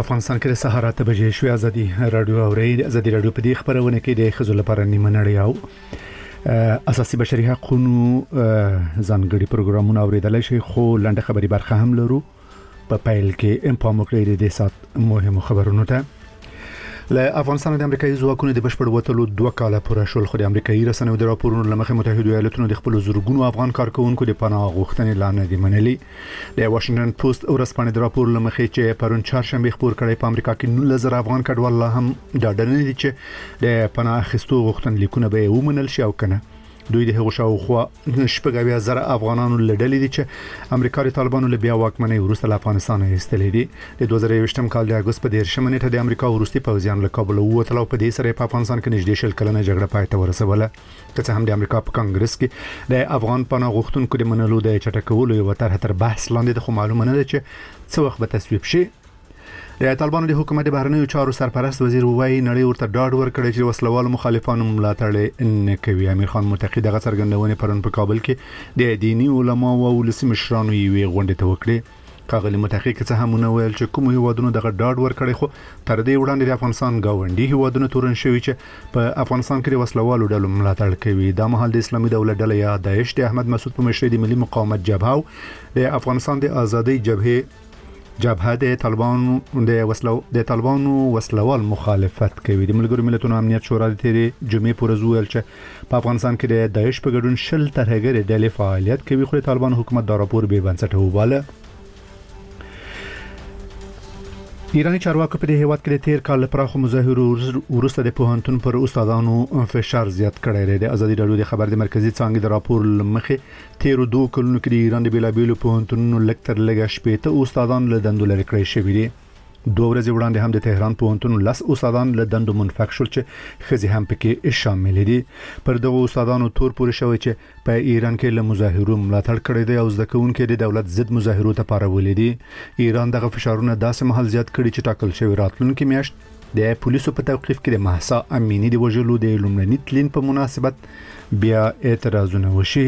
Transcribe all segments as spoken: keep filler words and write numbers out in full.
افغانستان کې د سهار اته بجې شوې ازادي رادیو اوري ازادي رادیو په دې خبرونه کې د خزو لپاره نیمه نړۍ او اساسي بشري حقوقو ځانګړي پروګرامونه اوریدل شي خو لنډه خبري برخه هم لرو په پایل کې ام پام کړی د سات مهمو خبرونو ته له افغانستان د امریکایي ځواکونو د بشپړ وټلو دوه کاله پوره شول خو د امریکایي رسنیو د راپورونو لمخې متحده ایالاتونو د خپل زورګونو افغان کارکونکو د پناه غوښتنې لاندې دي منلي د واشنگټن پوسټ ورسپانې د راپور لمخې چې پرون چهارشنبه خبر کړي په امریکا کې نولس زره افغان کډوال هم د ډنې دي چې د پناه اخیستو غوښتنې لیکونه به ومنل شي او کنه دوی د هغو شاوخوا شپږ زره افغانانو لړلې دي چې امریکا د طالبانو له بیا واکمنۍ وروسته له افغانستان ایستلې دي د دوه زره یوولسم کال د اگست په دیرشمه نیټه د امریکا وروستي پوځیان له کابل ووتل او په دې سره په افغانستان کې نږدې شل کلنه جګړه پای ته ورسوله که هم د امریکا په کانګرس کې د افغان پناه غوښتونکو د منلو د چټکولو یو طرح تر بحث لاندې د خو معلومه نه ده چې څه وخت به تصویب شي د طالبانو د حکومت بهرنیو چارو سرپرست وزیر وایي نړۍ ورته ډاډ ورکړي چې وسلوال مخالفانو ملاتړ نه کوي امیر خان متقی دغه څرګندونه پرون په کابل کې د دینی علما او ولسي مشرانو یوې غونډې ته وکړه کاغلی متقی څه هم نه ویل چې کوم هیوادونو دغه ډاډ ورکړي خو تر دې وړاندې د افغانستان گاونډي هیوادونو تورن شوی چې په افغانستان کې وسلوالو ډلو ملاتړ کوي د مهال د اسلامي دولت ډله یا داعش د احمد مسعود په مشرۍ د ملي مقاومت جبهه د افغانستان د ازادۍ جبهه جبهه د طالبانو د وسلو د طالبانو وسلوال مخالفت کوي د ملګرو ملتونو امنیت شورا د تیرې جمعې پر ورځ چې په افغانستان کې د داعش په ګډون شل ترهګر ډلې فعالیت کوي خو د طالبانو حکومت دا راپور به بنسټ وواله ایرانی چارواکو په دې هیواد کې د تیر کال لپاره مظاهرو ورسته د پوهنتون پر استادانو فشار زیات کړی دی ازادي رادیو د خبر د مرکزی څنګه د راپور لمخې تیر دوه کلونو کې د ایران د بیلابیلو پوهنتونونو لکتر لګا شپېته استادان له دندو لري کړی شوی دي دوه ورځې وړاندې هم د تهران پوهنتون لس استادان له دندو منفک شول چې خزي هم پکې شامل دي پر دغه استادانو تور پورې شوی چې په ایران کې له مظاهرو ملاتړ کړی دی او ځکه چې د دولت ضد مظاهرو ته پارولې دي ایران دغه فشارونه داسې محل زیات کړي چې ټاکل شوی راتلونکي میاشت د پولیسو په توقيف کې د مهسا امینی د وژلو د لومړني تلین په مناسبت بیا اعتراضونه وشي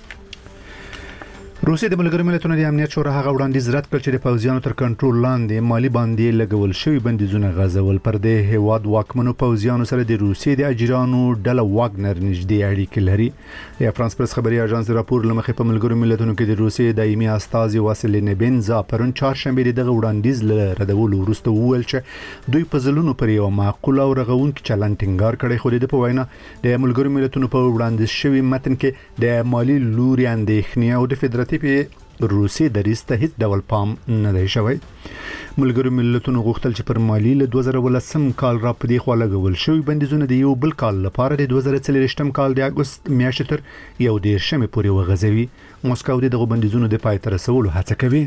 روسي د ملګرو ملتونو د امنیت شورا هغه وړاندیز رد کړ چې د پوځیانو تر کنټرول لاندې مالی باندې لګول شوی بندیزونه غځول پر د هواد واکمنو پوځیانو سره د روسي د اجرانو ډله واګنر نږدې اړیکې لري د فرانس پرس خبري اژانس راپور لمخې په ملګرو ملتونو کې د روسي دایمي استازي واسیل نبنزا پرون چهارشنبه دغه وړاندیز ل ردول ورسته وویل چې دوی په ځلونو پر یو معقول او رغونکي چلن ټینګار کړي خو د په وینا د ملګرو ملتونو په وړاندیز شوی متن کې د مالی لوري اندېښنې او د فدرالي په روسي دریسته هیڅ ډول پام نه دی شوی ملګرو ملتونو غوښتل چې پر مالی له دوه زره ولسم کال را پدې خو لګول شوی بندیزونه د یو بل کال لپاره د دوه زره څلورم کال د اگست میاشتې تر یو دیرشمه پورې وغځوي موسکو د بندیزونو د پای ته رسولو هڅه کوي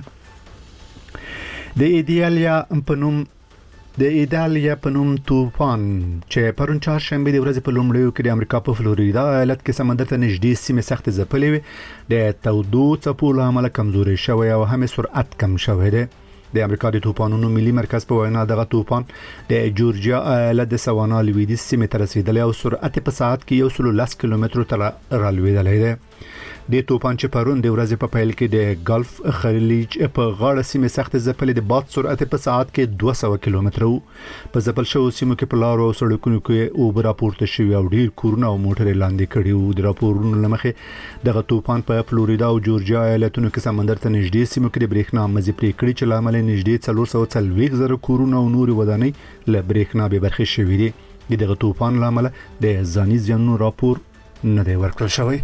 د ایډیالیا په نوم د ایډالیا په نوم طوفان چې پرون چهارشنبه د ورځې په لومړیو کې د امریکا په فلوریدا ایالت کې سمندر ته نږدې سیمه سخت ځپلې وي د تودو څپو له امله کمزوري شوی او هم سرعت کم شوی دی د امریکا د طوفانونو ملي مرکز په وینا دغه طوفان د جورجیا ایالت د سوانا لویدیځ سیمه ته رسیدلی او سرعت په ساعت کې یو سل لس کیلومتر تر رالویدلی دی د طوفان چې پرون د ورځې په پیل کې د ګلف خلیج په غاړه سیمه سخت ځپلې د باد سرعت په ساعت کې دوه سوه کیلومتر په ځپل شو سیمو کې په لارو او سړکونو کې اوبه راپورته شوي او ډیر کورونه او موټرې لاندې کړي وو د راپورونو لمخې دغه طوفان په فلوریدا او جورجیا ایالتونو کې سمندر ته نږدې سیمو کې د برېښنا مزي پرې کړي چې لامل نږدې څلور سوه څلوېښت زره کورونه او نورې ودانۍ له برېښنا به برخې شوي دي دغه طوفان لامل د ځاني زیانونو راپور نه دی ورکړل شوی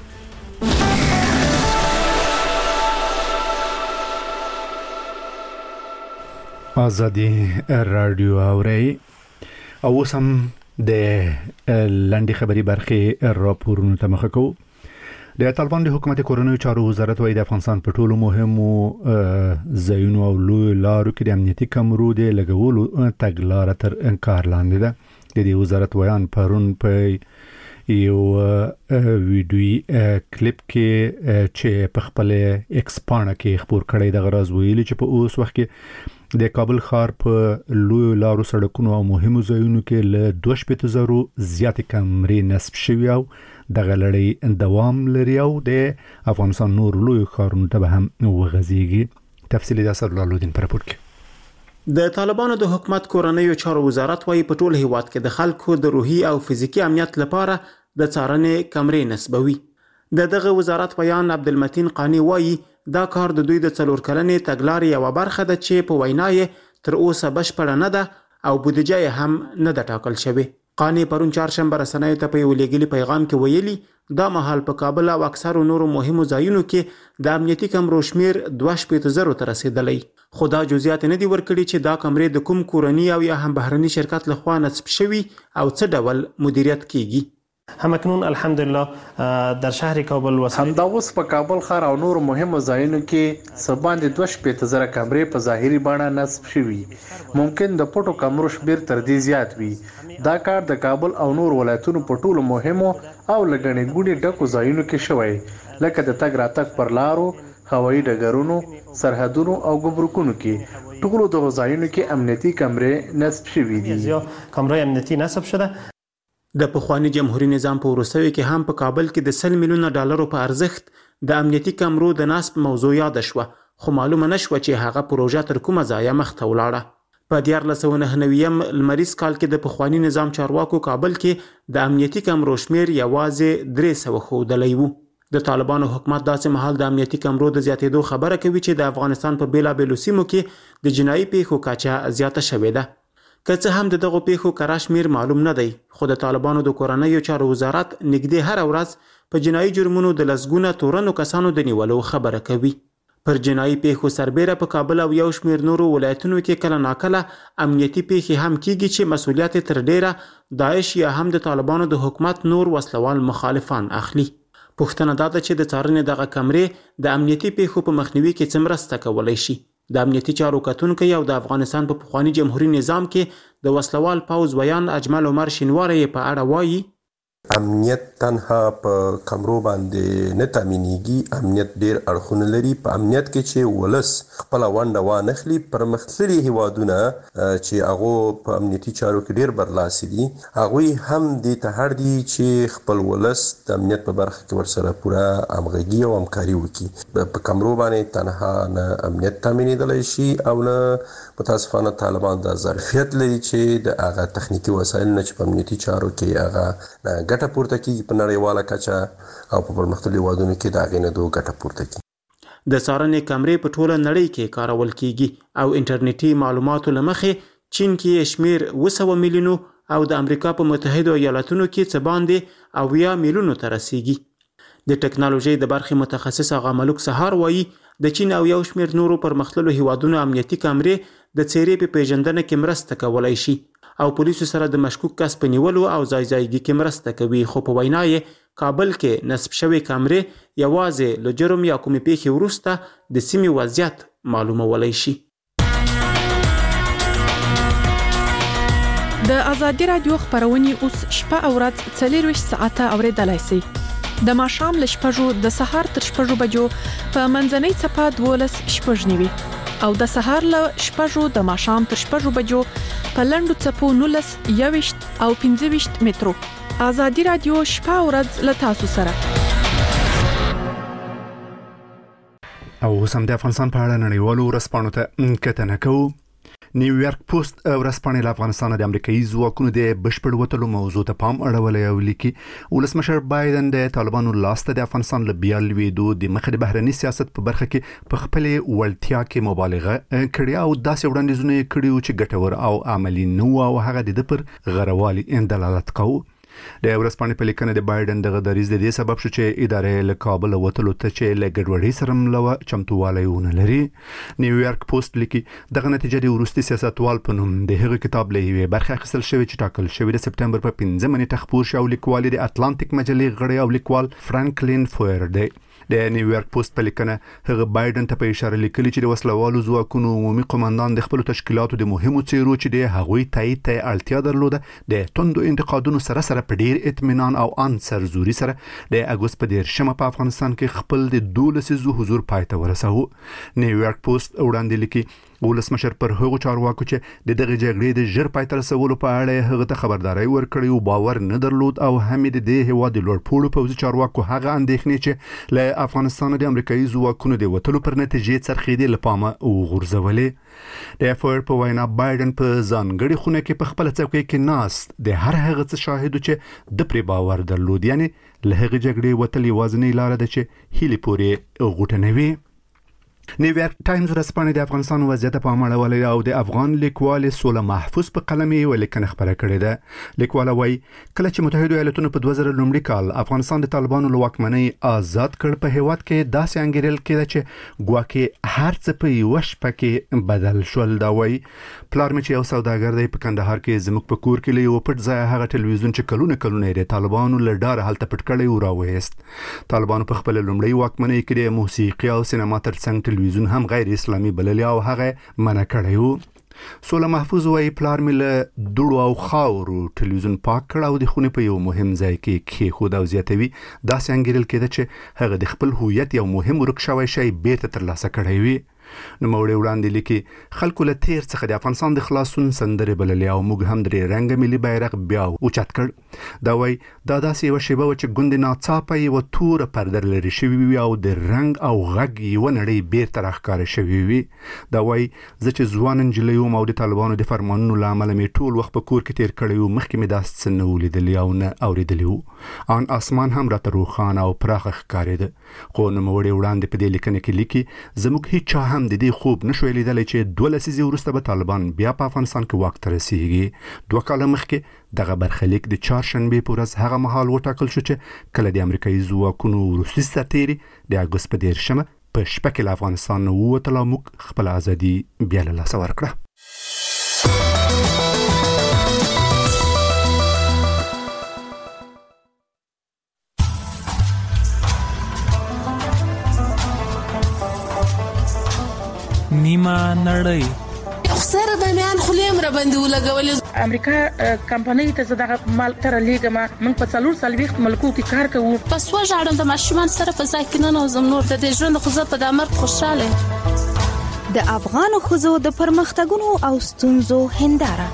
ازادي رادیو اوري او سم د لنډي خبري برخه راپورونو ته مخه کوو د طالبان د حکومت کورونو چارو وزارت وايي د افغانستان په ټولو مهمو ځایونو او لوی لارو کې د امنیتي کمرو د لګولو تګلارې تر انکار لاندې ده د دې وزارت بیان پرون په یو ویډیو کلیپ کې چې په خپل ایکس پاڼه کې خبر کړی د غراز ویلي چې په اوس وخت کې د کابل ښار په لوی لارو سړکونو او مهمو ځایونو کې له دوه شپېته زرو زیاتې کمرې نصب شوي او دغه لړۍ دوام لري او د افغانستان نور لوی ښارونو ته به هم وغځېږي تفصیلي د اسدالله الدین په راپور کې د طالبانو د حکومت کورنیو چارو وزارت وايي په ټول هیواد کې د خلکو د روحي او فزیکی امنیت لپاره د څارنې کمرې نسبوي. د دغه وزارت بیان عبدالمتین قانی وايي دا کار د دوی د څلور کلنې تګلارې یوه برخه ده چې په وینا یې تر اوسه بشپړه نه ده او بودیجه یې هم نه ده ټاکل شوې. قانی پرون چهارشنبه رسنیو ته په یو لیږلي پیغام کې ویلي دا مهال په کابل او اکثرو نورو مهمو ځایونو کې د امنیتي کمرو شمیر دوه شپېته زرو ته رسېدلی، خو دا جزئیات نه دي ورکړي چې دا کمرې د کوم کورني او یا هم بهرني شرکت لخوا نصب شوي او څه ډول مدیریت کیږي. همکنون الحمدلله در شهر کابل وسایل همدا اوس په کابل ښار او نور مهمو ځایونو کې څه باندې دوه شپېته زره کمرې په ظاهري بڼه نصب شوي. ممکن د پټو کمرو شمیر تر دې زیات وي. دا کار د کابل او نور ولایتونو په ټولو مهمو او لګڼې ګوڼې ډکو ځایونو کې شوی، لکه د تګ راتګ پر لارو، هوایي ډګرونو، سرحدونو او ګمرکونو کې. ټولو دغو ځایونو کې امنیتي کمرې نصب شوي دي. کمرې امنیتي نصب شده. د پخواني جمهوریت نظام په وروستیو کې هم په کابل کې د سل میلیونه ډالرو په ارزښت د امنیتي کمرو د نصب موضوع یاد شوه، خو معلومه نشوه چې هغه پروژه تر کومه ځایه مخته ولاړه. په دیارلس سوه نهه نوي لمریز کال کې د پخواني نظام چارواکو کابل کې د امنیتي کمرو شمیر یوازې درې سوه ښودلی و. د طالبانو حکومت داسې مهال د امنیتي کمرو د زیاتېدو خبره کوي چې د افغانستان په بیلابیلو سیمو کې د جنایي پیښو کچه زیاته شوې ده. که څه هم د دغو پیښو کره شمیر معلوم نه دی، خو د طالبانو د کورنیو چارو وزارت نږدې هره ورځ په جنایي جرمونو د لسګونه تورنو کسانو د نیولو خبره کوي. پر جنایي پیښو سربیره په کابل او یو شمیر نورو ولایتونو کې کله ناکله امنیتي پیښې هم کیږي چې مسؤلیت تر ډیره داعش یا هم د طالبانو د حکومت نور وسلوال مخالفان اخلي. پوښتنه دا ده چې د څارنې دغه کمرې د امنیتي پیښو په مخنیوي کې څه مرسته کولی شي. د امنیتي چارو کتونکی او د افغانستان په پخواني جمهوریت نظام کې د وسلوال پوځ ویان اجمل عمر شینواری په اړه وایي امنیت تنها په کمرو باندې نه تامینېږي. امنیت ډیر اړخونه لري. په امنیت کې چې ولس خپله ونډه وانخلي، پرمختللي هیوادونه چې هغو په امنیتي چارو کې ډیر برلاسي دي، هغوی هم دې ته اړ دي چې خپل ولس د امنیت په برخه کې ورسره پوره همغږي او همکاري وکړي. په کمرو باندې تنها نه امنیت تامینېدلی شي او نه متاسفانه طالبان دا ظرفیت لري چې د هغه تخنیکي وسایل نه چې په امنیتي چارو کې هغه ګټه پورته کیږي په نړیواله کچه او په پرمختللي هیوادونو کې د هغې نه دو ګټه پورته کیږي. د څارنې کمرې په ټوله نړۍ کې کارول کیږي او انټرنیټي معلوماتو له مخې چین کې شمیر اوه سوه میلیونو او د امریکا په متحدو ایالاتونو کې څه باندې اویا میلیونو ته رسیږي. د ټکنالوژۍ د برخې متخصص آغا ملوک سهار وایي د چین او یو شمیر نورو پرمختللو هیوادونو امنیتي کمرې د څیرې په پیژندنه کې مرسته کولی شي او پولیسو سره د مشکوک کس په نیولو او ځای ځایګي کې مرسته کوي. خو په وینا یې کابل کې نصب شوې کمرې یوازې له جرم یا کومې پیښې وروسته د سیمې وضعیت معلومولی شي. د ازادي راډیو خبرونه اوس شپه او ورځ څلورویشت ساعته اوریدلای شئ. د ماښام له شپږو د سهار تر شپږو بجو په منځنۍ څپه دولس شپږ نیوي او د سهار له شپږو د ماښام تر شپږو بجو په لنډو څپو نولس یوویشت او پنځه ویشت مترو. ازادي راډیو شپه او ورځ له تاسو سره. او اوس هم د افغانستان په اړه نړیوالو ورځپاڼو ته کتنه کوو. نیویارک پوسټ ورځپاڼې له افغانستان د امریکایي ځواکونو د بشپړ وتلو موضوع ته پام اړولی او لیکي ولسمشر بایدن د طالبانو لاسته د افغانستان له بیا لوېدو د مخې د بهرني سیاست په برخه کې په خپلې وړتیا کې مبالغه کړې او داسې وړاندیزونه یې کړي چې ګټور او عملي نه وو او هغه د ده پر غوروالي دلالت کوو. د ورځپاڼې په لیکنه د بایدن دغه دریځ د دې سبب شو چې ادارې له کابل وتلو ته چې له ګډوډۍ سره مله چمتووالی ونه لري. نیویارک پوسټ لیکي دغه نتیجه د وروستي سیاستوال په نوم د هغه کتاب له یوې برخې اخیستل شوې چې ټاکل شوې د سپټمبر په پنځمه نیټه خپور شو او لیکوال د اتلانتیک مجلې غړی او لیکوال فرانکلین فویر دی. د نیویارک پوسټ په لیکنه هغه بایدن ته په اشاره لیکلي چې د وسلوالو ځواکونو عمومي قومندان د خپلو تشکیلاتو د مهمو څیرو چې د هغوی تایید ته اړتیا درلوده د توندو انتقادونو سره سره په ډیر اطمینان او ان سرزوري سره د اګوست په دیرشمه په افغانستان کې خپل د دولسیزو حضور پای ته ورساوه. نیویارک پوسټ وړاندې لیکي ولسمشر پر هغو چارواکو چې د دغه جګړې د ژر پای ته رسولو په اړه هغه ته خبرداري ورکړې او باور نه درلود او هم د دې هیواد د لوړپوړو پوځي چارواکو هغه اندېښنې چې له افغانستان د امریکایي ځواکونو د وټلو پر نتیجې څرخېدې لپاره وغورځولې. د افر په وینا بایدن په ځانګړي خونه کې په خپل څوکۍ کې ناست د هر هغه څه شاهد چې د پرې باور درلود، یعنی له هغه جګړې وتل یوازینۍ لار ده چې هیلې پورې غوټنوي. نیویارک ټایمز ورځپاڼه د افغانستان وضعیت په اړه ویلي او د افغان لیکوال سوله محفوظ په قلم یې ولیکنه خبره کړې ده. لیکوال وايي کله چې متحده ایالاتونو په دوه زره لومړي کال افغانستان د طالبانو له واکمنۍ آزاد کړ په هیواد کې داسې انګیرل کېده چې ګواکې هر څه په یوه شپه کې بدل شول. دا وايي پلار مې چې یو سوداګر دی په کندهار کې زموږ په کور کې له یو پټ ځای هغه ټلویزیون چې کلونه کلونه یې د طالبانو له ډاره هلته پټ کړی او راوېست. طالبانو په خپل لومړی واکمنۍ کې د موسیقي او سینما ترڅنګ ټلویزیون هم غیر اسلامي بللی او هغه منع کړی و. سوله محفوظ وايي پلار مې له دوړو او خاورو ټلویزیون پاک کړ او د خونې په یو مهم ځای کې کېښود او زیاتوي داسې انګیرل کېده چې هغه د خپل هویت یو مهم ورک شوی شی بیرته ترلاسه کړی وي. نو موړې وړاندې لیکي خلکو له تیر څخه د افغانستان د خلاصون سندرې بللې او موږ هم درې رنګه ملي بیرغ بیا اوچت کړ. دا وایي دا داسې یوه شیبه وه چې ګوندې ناڅاپه یوه توره پرده لرې شوي وي او د رنګ او غږ یوه نړۍ بیرته راښکاره شوي وي. دا وایي زه چې ځوان نجلۍ وم او د طالبانو د فرمانونو له امله مې ټول وخت په کور کې تیر کړی و، مخکې مې داسې څه نه ولیدلي او نه اورېدلي وو. ان اسمان هم راته روښانه او پراخه ښکارېده. خو نوموړې وړاندې په دې لیکنه کې لیکي زموږ هیڅ چا هم د دې خوب نشوی لیدلی چې دوه لسیزې وروسته به طالبان بیا په افغانستان کې واک ته رسیږي. دوه کاله مخکې دغه برخلیک د چهارشنبې په ورځ هغه مهال وټاکل شو چې کله د امریکایي ځواکونو وروستي سرتیري د اګوست په دېرشمه په شپه کې له افغانستان نه ووتل او موږ خپله ازادي بیا له لاسه ورکړه. نیمه نړۍ خسر د میان خلیم را باندې ولګولې. امریکا کمپنۍ ته زړه مال تر لیګما موږ په څلور سالويخت ملکو کې کار کوو. پس وژاړم د ماشومان سره په ځای کې نه نوزم نور د دې ژوند خو زه په دامر خوشاله. د افغان خزو د پرمختګونو او ستونزو هنداره.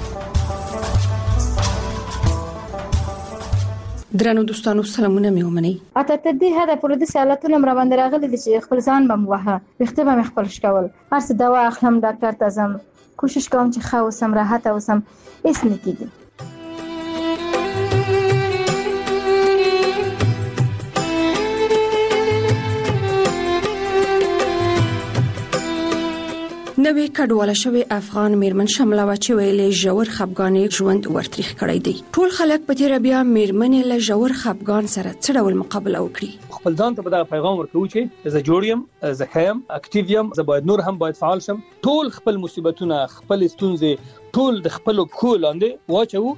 درنو دوستانو سلامونه مې ومنئ. اته ته دې هدا پر دې سوالاتونه مر باندې راغلي دي چې خپل ځان بم وها وخته به خپل شکول هر څه دوا اخلم ډاکټر ته ځم کوشش کوم چې ښه اوسم راحت اوسم هیڅ نه کیږي. نوې کډواله شوی افغان میرمن شمله و چې ویلې ژور خپګانې ژوند ورتریخ کړی دی. ټول خلک په تیر بیا میرمنې له ژور خپګان سره څه ډول مقابله وکړي. خپل ځان ته دا پیغام ورکوي چې زه جوړ یم، زه خیم، اکټیو یم، زه باید نور هم باید فعال شم. ټول خپل مصیبتونه، خپل ستونزې ټول د خپل پښو لاندې واچو.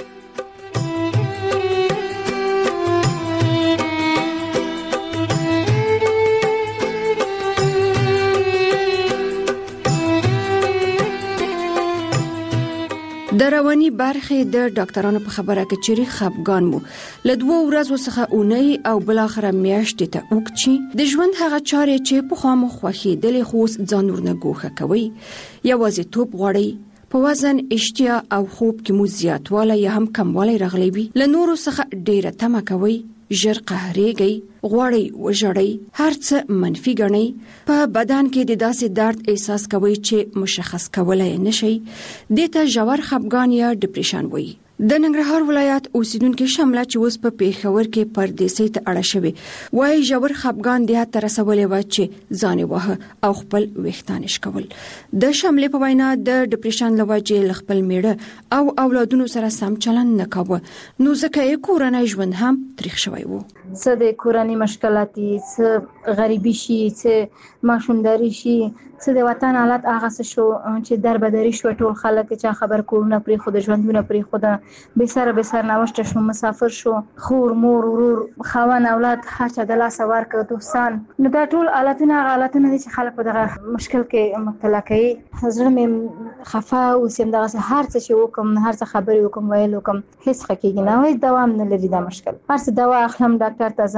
د رواني برخې د ډاکټرانو په خبره کې چې خپګان مو له دوه ورځو څخه اونۍ او بل اخره میاشتې ته وکړي د ژوند هغه چارې چې په خامو خوخي د لخوس ځان ورنه ګوښه کوي یوازې توپ غوړي په وزن اشتیا او خوب کې مو زیاتواله یا هم کموالی راغلی وي له نورو څخه ډیره تمه کوي ژر قهرېږي غواړي وژړئ هر څه منفي ګڼئ په بدن کې د داسې درد احساس کوئ چې مشخص کولای نشئ دې ته ژور خپګان یا ډیپریشن وایي. د ننګرهار ولایت اوسیدونکو شمله چې اوس په پیښور کې پردیسۍ ته اړه شوی وایي ژور خپګان د هغه تر رسولې و چې ځان وه او خپل وختانش کول. د شملې په وینا د ډیپریشن لوجې خپل میړه او اولادونو سره سم چلند نه کاوه نو ځکه یې کورنۍ ژوند هم تریخ شوی وو. څه د کورنۍ مشکلاتي، څه غریبي شي، څه ماشومداري شي، څه د وطن حالت هغه څه شو چې دربدري شو ټول خلک چې خبر کورونه پرې خود ژوندونه پرې خود به سره به سر نوشته شو مسافر شو خور مور ورور خوان اولاد هر چا د لاس ورکړ دوستان نو دا ټول حالتونه حالتونه چې خلک په دغه مشکل کې مبتلا کوي. حضرت مې خفا او سیم دغه هر څه چې وکم هر څه خبرې وکم ویل وکم هیڅ حقیقت نه وای دوام نه لري دا مشکل هر څه دوا اخلم ډاکټر ته ځم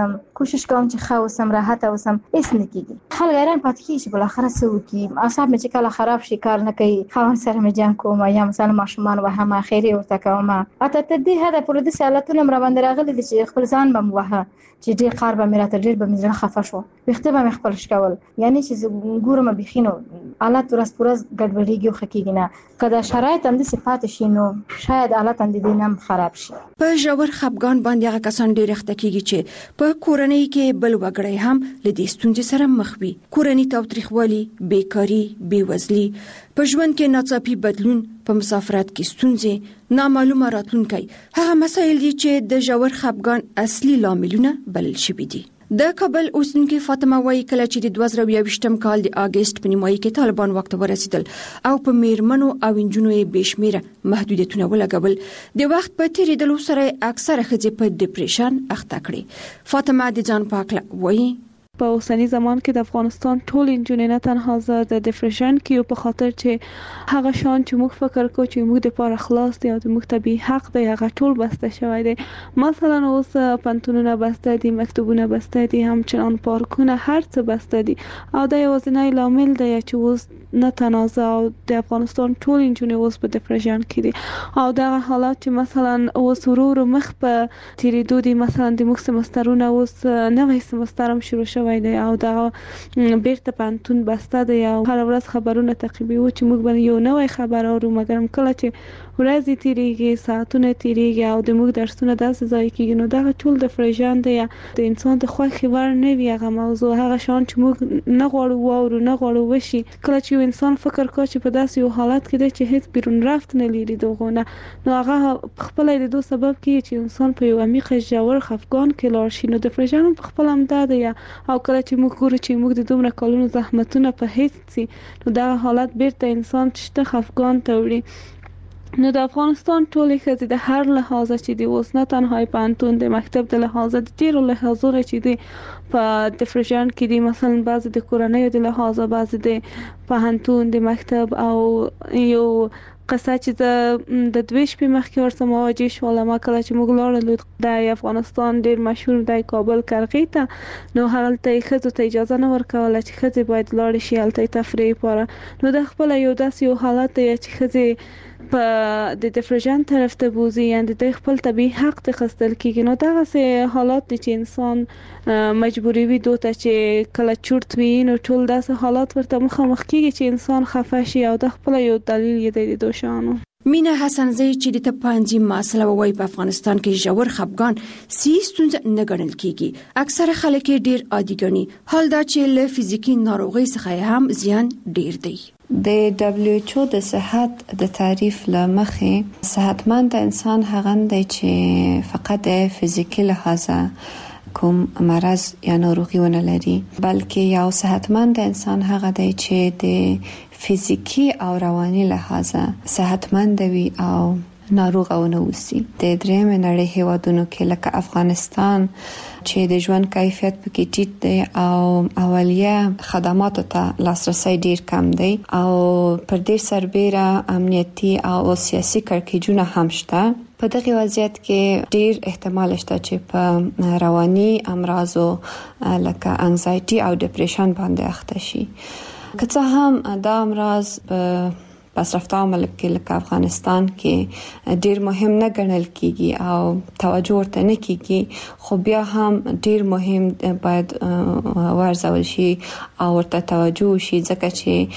کوشش کوم چې ښه اوسم راحت اوسم هیڅ نه کیږي خلک حیران پاتې کیږي چې بل اخره څه وکړي اعصاب مې چې کله خراب شي کار نه کوي خاوند سره مې جنګ کوم یا مثلا ماشومان وهم خیری ورته کوم اته تر دې حد پورې د سالتونو مر باندې راغلي چې خپل ځان بم وه چې ډېر قار به مې راته ډېر به مې زړه خفه شو وخته به مې خپل شکول یعنی چې ګورم بخینو حالت ورس پورز ګډوډیږي او خکېږي نه کله شرایط هم د صفات شي نو شاید حالت هم د دینم خراب شي په ژور خپګان باندې هغه کسان ډېر اخته کیږي چې په کورنۍ کې بل وګړی هم له دې ستونزې سره مخ وي کورنۍ تاوتریخوالي بیکاری بیوزلي په ژوند کې ناڅاپي بدلون په مسافرت کې ستونزې نامعلومه راتلونکي هغه مسایل دي چې د ژور خپګان اصلي لاملونه بلل شوي دي د کابل اوسیدونکو فاطمه وايي کله چې د دوه زره یوویشتم کال د اگست په نیمایي کې طالبان وخت ورسېدل او په میرمنو او انجونو یې بشمیره محدودیتونه ولګول د وخت په تیریدلو سره اکثره ښځې په ډیپریشن اخته کړي فاطمه د ځان پاکله وايي په اوسنی زمان کې د افغانستان ټول انجونې نه تنها زه د ډیپریشن کې په خاطر چې هغه شان چې موږ فکر کوو چې موږ د پاره خلاص دی او د موږ طبي حق دی هغه ټول بسته شوی دی مثلا اوس پنتونونه بسته دي مکتوبونه بسته دي همچنان پارکونه هر څه بسته دي او دا یوازینی لامل دی چې اوس نه تنازع او د افغانستان ټول انجونې اوس په ډیپریشن کې دي او دا حالات چې مثلا اوس ورو ورو مخ په تیریدو دي مثلا د موږ سمسترونه اوس نوې سمستر هم شروع شوی دی او دا بیرته پانتون بسته دی او هر ورځ خبرونه تعقیبوي چې موږ باندې یو نوې خبر اورو مګر کله چې ورځې تیریږي ساعتونه تیریږي او د موږ درسونه داسې ځای کېږي نو دا ټول د فرجان دی د انسان د خوښي ور نه وي هغه موضوع هغه شان چې موږ نه غواړو واورو نه غواړو وشي کله چې انسان فکر کوي چې په داسې یو حالت کې دی چې هیڅ بیرون رفت نه لري دغونه نو هغه خپل د دوه سبب کې چې انسان په یو عمیق ژور خفګان کې لاړ شي نو د فرجان په خپل هم دا دی او کله چې موږ ګورو چې موږ د دومره کلونو زحمتونه په هیڅ سي نو دا حالت بیرته انسان چې خفګان ته وړي نو د افغانستان ټولې ښځې د هر لحاظه چې دی اوس نه تنها پانتون د مکتب د لحاظه د ډیرو لحاظونو چې دی په ډیپریشن کې دی مثلا بعض د کورنۍ د لحاظه بعض د پانتون د مکتب او یو قصه چې د دوه شپې مخکې ورسره مواجه شوم ما کله چې موږ لاړو د افغانستان ډیر مشهور د کابل کرغې ته نو هلته ښځو ته اجازه نه ورکوله چې ښځې باید لاړې شي هلته تفریح لپاره نو د خپل یو داسې یو حالت دی چې ښځې په د ډیپریشن طرف ته بوزي یعنی د خپل طبي حق ته خستل کیږي نو دا سه حالات دي چې انسان مجبوری وي دوته چې کله چورت وي نو ټول داسې حالات ورته مخامخ کیږي چې انسان خفه شي او د خپل یو دلیل یې د دوشانو مینا حسن زئی چې د تپانځي مسله وای په افغانستان کې ژور خپګان سیستم نه ګڼل کیږي اکثره خلک ډیر عادي ګڼي حال دا چې له فزیکی ناروغي څخه هم زیان ډیر دی د دبليو ایچ او د صحت د تعریف لمخې صحتمند انسان هغه دی چې فقط د فزیکی لحاظه کوم مرض یا ناروغي ونه لري بلکې یو صحتمند انسان هغه دی چې د فزیکی او رواني لحاظه صحتمند وي او ناروغ او نه وسی د درېم نړۍ هیوادونو کې لکه افغانستان چې د ژوند کیفیت پکې ټیټ دی او اولیه خدماتو ته لاسرسي ډیر کم دی او پر دې سربېره امنیتي او سیاسي کړکېچونه هم شته په دغه وضعیت کې ډیر احتمال شته چې په رواني امراضو لکه انزایټي او ډیپریشن باندې اخته شي که څه هم دا امراض په پسرفته ملک کې لکه افغانستان کې ډیر مهم نه ګڼل کیږي او توجه ورته نه کیږي خو بیا هم ډیر مهم باید ورزول شي او ورته توجه شي ځکه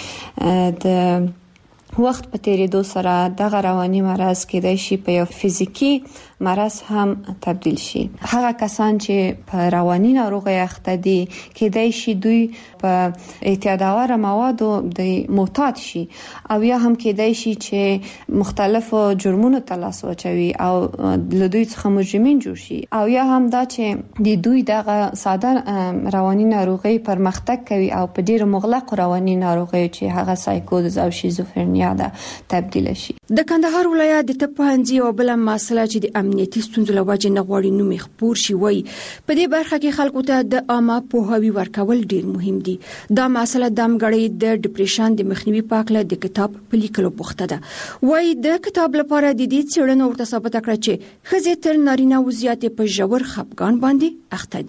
چې د وخت په تیریدو سره دغه رواني مرض کېدای شي په یو فزیکی مرض هم تبدیل شي هغه کسان چې په رواني ناروغي اخته دي کېدای شي دوی په اعتیادآور موادو د معتاد شي او یا هم کېدای شي چې مختلفو جرمونو ته لاس واچوي او له دوی څخه مجرمین جوړ شي او یا هم دا چې د دوی دغه ساده رواني ناروغي پرمختګ کوي او په ډیرو مغلق رواني ناروغي چې هغه سایکوز او شیزوفرنیا ده تبدیل شي د کندهار ولایت د تپانځي او بل مسله چې د امنیتي ستونزو لوجه نه غوړي نو مخبور شي وای په دې برخه کې خلکو ته د عامه پوهاوی ورکول ډیر مهم دي دا مسله د امګړې د ډیپریشن د مخنیوي پاکله د کتاب په لیکلو بوخته ده وای د کتاب لپاره د دې څېړنو ورته ثابت کړ چې خزې تر نارینه او زیاتې په ژور خپګان باندې اخته دي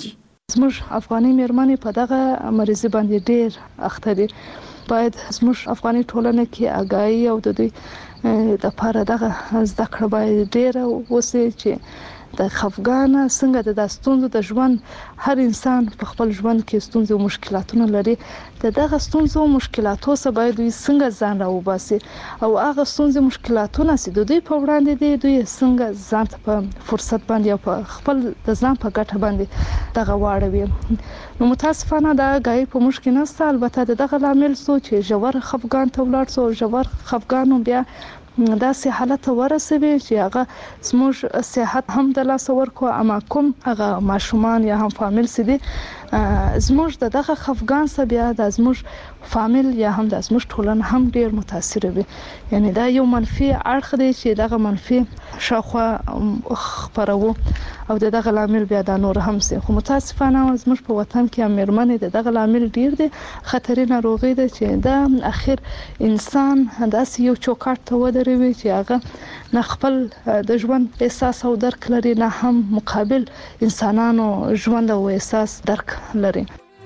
زموږ افغاني میرمنې په دغه مریضي باندې ډېر اخته دي. باید زموږ افغاني ټولنه کې آگاهي او د دوی د لپاره دغه زده کړه باید ډېره وشي چې د خفګان څنګه د ستونزو د ژوند هر انسان په خپل ژوند کې ستونزې او مشکلاتونه لري. د دغه ستونزو او مشکلاتو څخه باید دوی څنګه ځان راوباسي او هغه ستونزې مشکلاتونه چې د دوی په وړاندې دي دوی څنګه ځان ته په فرصت باندې او په خپل د ځان په ګټه باندې دغه واړوي. نو متاسفانه دا غي په مشکل نشته. البته دغه لامل سو چې ژور خفګان ته ولاړ سو ژور خفګان بیا دا سه حالت ورسوي چې هغه زموږ صحت هم د لاس ورکو اما کوم هغه ماشومان یا هم فامیل سي دي زموږ دغه خفګان سره بیا د زموږ فامیل یا هم د زموږ ټولنه هم ډیر متاثر وي. یعنی دا یو منفي اړخ دی چې دغه منفي شاخوا خبرو او دغه لامل بیا د نور هم سي. خو متاسفانه زموږ په وطن کې امرمنې دغه لامل ډیر دي خطرې ناروغي ده چې دا اخر انسان داسې یو چوکاټ ته ودروي چې هغه نه خپل د ژوند احساس او درک لري نه هم مقابل انسانانو ژوند او احساس درک لري.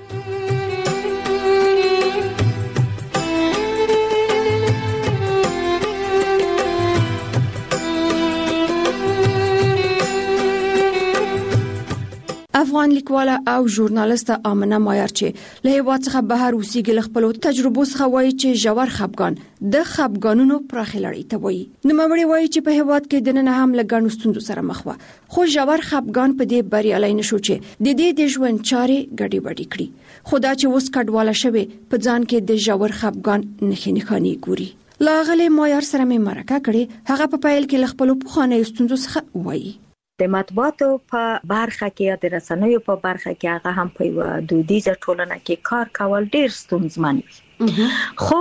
افغان لیکواله او ژورنالیسته آمنه مایار چې له هیواد څخه بهر اوسېږي له خپل تجربو څخه وایي چې ژور خفګان د خفګانونو پراخه لړۍ ته وایي. نوموړی وایي چې په هیواد کې د نن هم له ګڼو ستونزو سره مخ وه خو ژور خفګان په دې بریالی نشو چې د دې د ژوند چارې ګډې وډې کړي. خو دا چې اوس کډواله شوې په ځان کې د ژور خفګان نښې نښانې ګوري. لاغلي مایار سره مې مرکه کړې هغه په پیل کې له خپل پخوانیو ستونزو څخه وایي. د مطبوعاتو په برخه کې یا د رسنیو په برخه کې هغه هم په یو دودیزه ټولنه کې کار کول ډیر ستونزمن وي. خو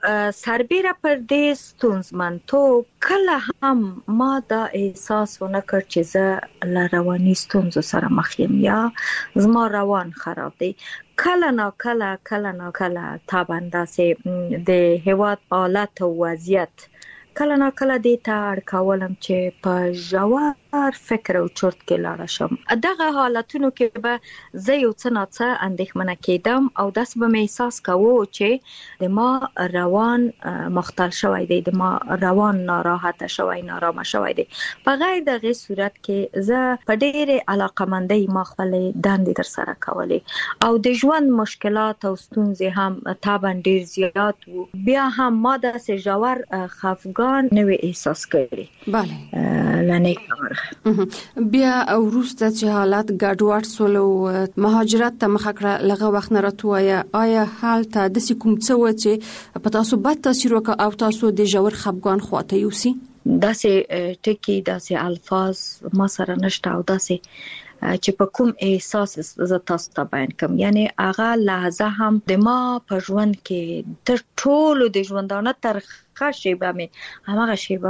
سربېره پر دې ستونزمنتوب کله هم ما دا احساس ونه کړ چې زه له رواني ستونزو سره مخ یم یا زما روان خراب دی. کله نا کله کله نا کله تابنده سي د هیواد حالت او وضعیت کله نا کله دې ته اړ کولم چې په ژور فکر او چرت کې لاړ شم. دغه حالتونو کې به زه یو څه نه څه اندېښمنه کېدم او داسې به مې احساس کوو چې د ما روان مختل شوی دی د ما روان ناراحته شوی نارامه شوی دی. په غیر دغه صورت کې زه په ډېرې علاقمندۍ ما خپلې دندې ترسره کولې او د ژوند مشکلات او ستونزې هم طبعا ډېر زیات وو. بیا هم ما داسې ژور خفګان نه وی احساس کړی. بله لنه کار بیا وروسته چې حالات ګډوډ سول او مهاجرت ته مخه کړه لغه وخت نه راتویا آیا حالت د کوم څه و چې په تاسو بد تاثیر وکړ او تاسو د ژور خفګان خواته یوسي؟ داسې ټکی داسې الفاظ ما سره نشته او داسې چې په کوم احساس ز تاسو ته بیان کوم. یعنی هغه لحظه هم د ما په ژوند کې تر ټولو د ژوندانه تر خاصه مې هغه شیبه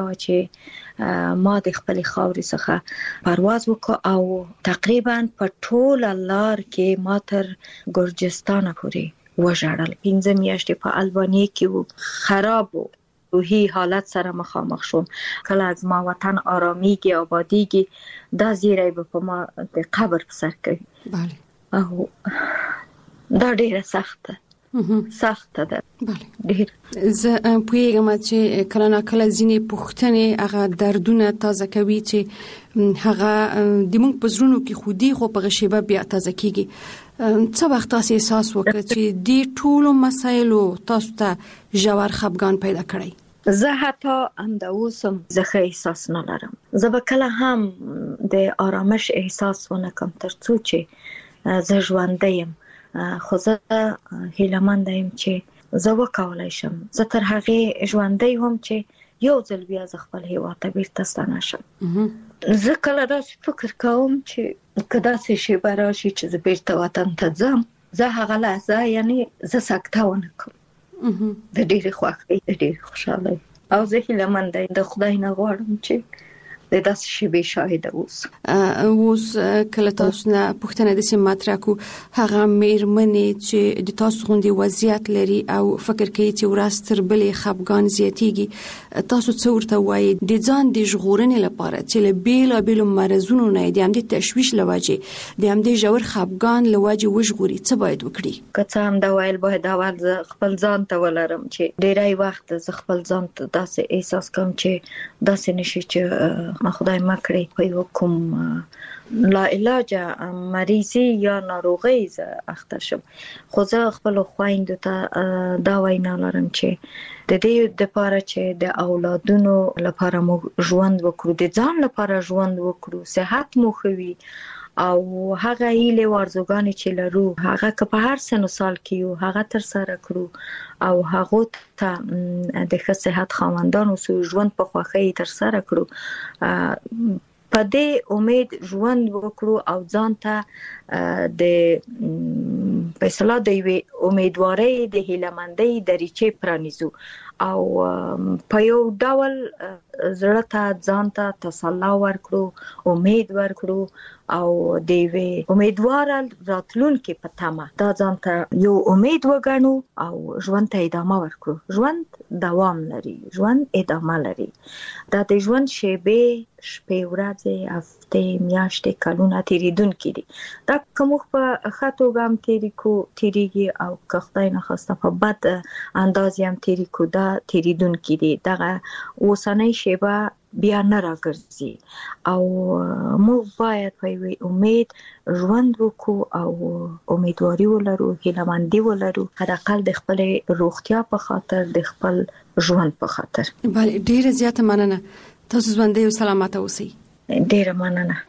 چې ما د خپل خاورې څخه پرواز وکړ او تقریبا په ټول لار کې ما تر ګرجستان پورې وژړل. پنځه میاشتې په البانیا کې وو خراب وو روحي حالت سره مخامخ شوم. کله از ما وطن آرامیږي آبادیږي دا زیری به په ما د قبر په سر کوي. بله او دا ډیره سخته سخته ده. بله زه پوهیږم چې کله نه کله ځینې پوښتنې هغه دردونه تازه کوي چې هغه د موږ په زړونو کې خودي خو په غشيبه بیا تازه کیږي. څه وخت تاسو احساس وکړ چې د ټولو مسایلو تاسو ته ژور خفګان پیدا کړی؟ زه حتی همدا اوسم زه احساس نه لرم. زه به کله هم د آرامش احساس ونه کوم تر څو چې زه ژوندی یم. خو زه هیله‌مند یم چې زه وکولای شم زه تر هغه ژوندی هم چې یو ځل بیا ز خپل هیواد ته بیرته ستنه شم. زه کله داسې فکر کوم چې کدا څه شی براشي چې زه بیرته وطن ته ځم زه هغه لحظه یعنی زه سکته ونه کوم. د ډېرې خوښۍ د ډېرې خوشحالۍ او زه هیله‌مند یم د خدای نه غواړم چې د داسې شی به شاهد اوس اوس کله تاسو نه پوښتنه د سیم مطرح کو هغه میرمنې چې د تاسو غوندي وضعیت لري او فکر کوي چې ورځ تر بلې خپګان زیاتیږي تاسو څو ورته وایي د ځان د ژغورنې لپاره چې له بیل بیل مرزونو نه د هم د تشویش لواجه د هم د ژور خپګان لواجه وژغوري څه باید وکړي که څه هم دا ویل باید اول خپل ځان ته ولرم چې ډیری وخت ز خپل ځان ته داسې احساس کوم چې داسې نشي چې ما خدای ما کړی په یو کوم لا علاج مریضي یا ناروغي ز اخته شم خو زه خپل خويندو ته دا وینا لرم چې د دې د لپاره چې د اولادونو لپاره مو ژوند وکړو د ځان لپاره ژوند وکړو صحت مو خوي او هغه هیله ورزګانی چې لرو هغه که په هر سن سال کې یو هغه تر سره کړو او هغه ته د ښه صحت خاوندانو سو ژوند په خوخي تر سره کړو په دې امید ژوند وکړو او ځان ته د فیصله د وی امیدواري د هیلمندۍ دریچې پرانیزو او په یو ډول زړه ته ځان ته تسلا ورکړو امید ورکړو او د وی امیدوار راتلونکي په تمه دا ځان ته یو امید وګڼو او ژوند ته ادامه ورکړو ژوند دوام لري ژوند ادامه لري دا د ژوند شیبه شپې ورځې هفته میاشتې کلونه تیریدونکي دي دا کوم په خاطو ګام تیریکو تیریږي او که خدای نه خواسته په بد انداز هم تیریکو دا تیریدونکي دي دغه اوسنۍ شیبه بیا نه راګرځي او موږ باید په یوې امید ژوند وکړو او امیدواري ولرو هیلهمندي ولرو حداقل د خپل روغتیا په خاطر د خپل ژوند په خاطر. بله ډیره زیاته مننه تاسو ژوندۍ او سلامت اوسئ. ډیره مننه.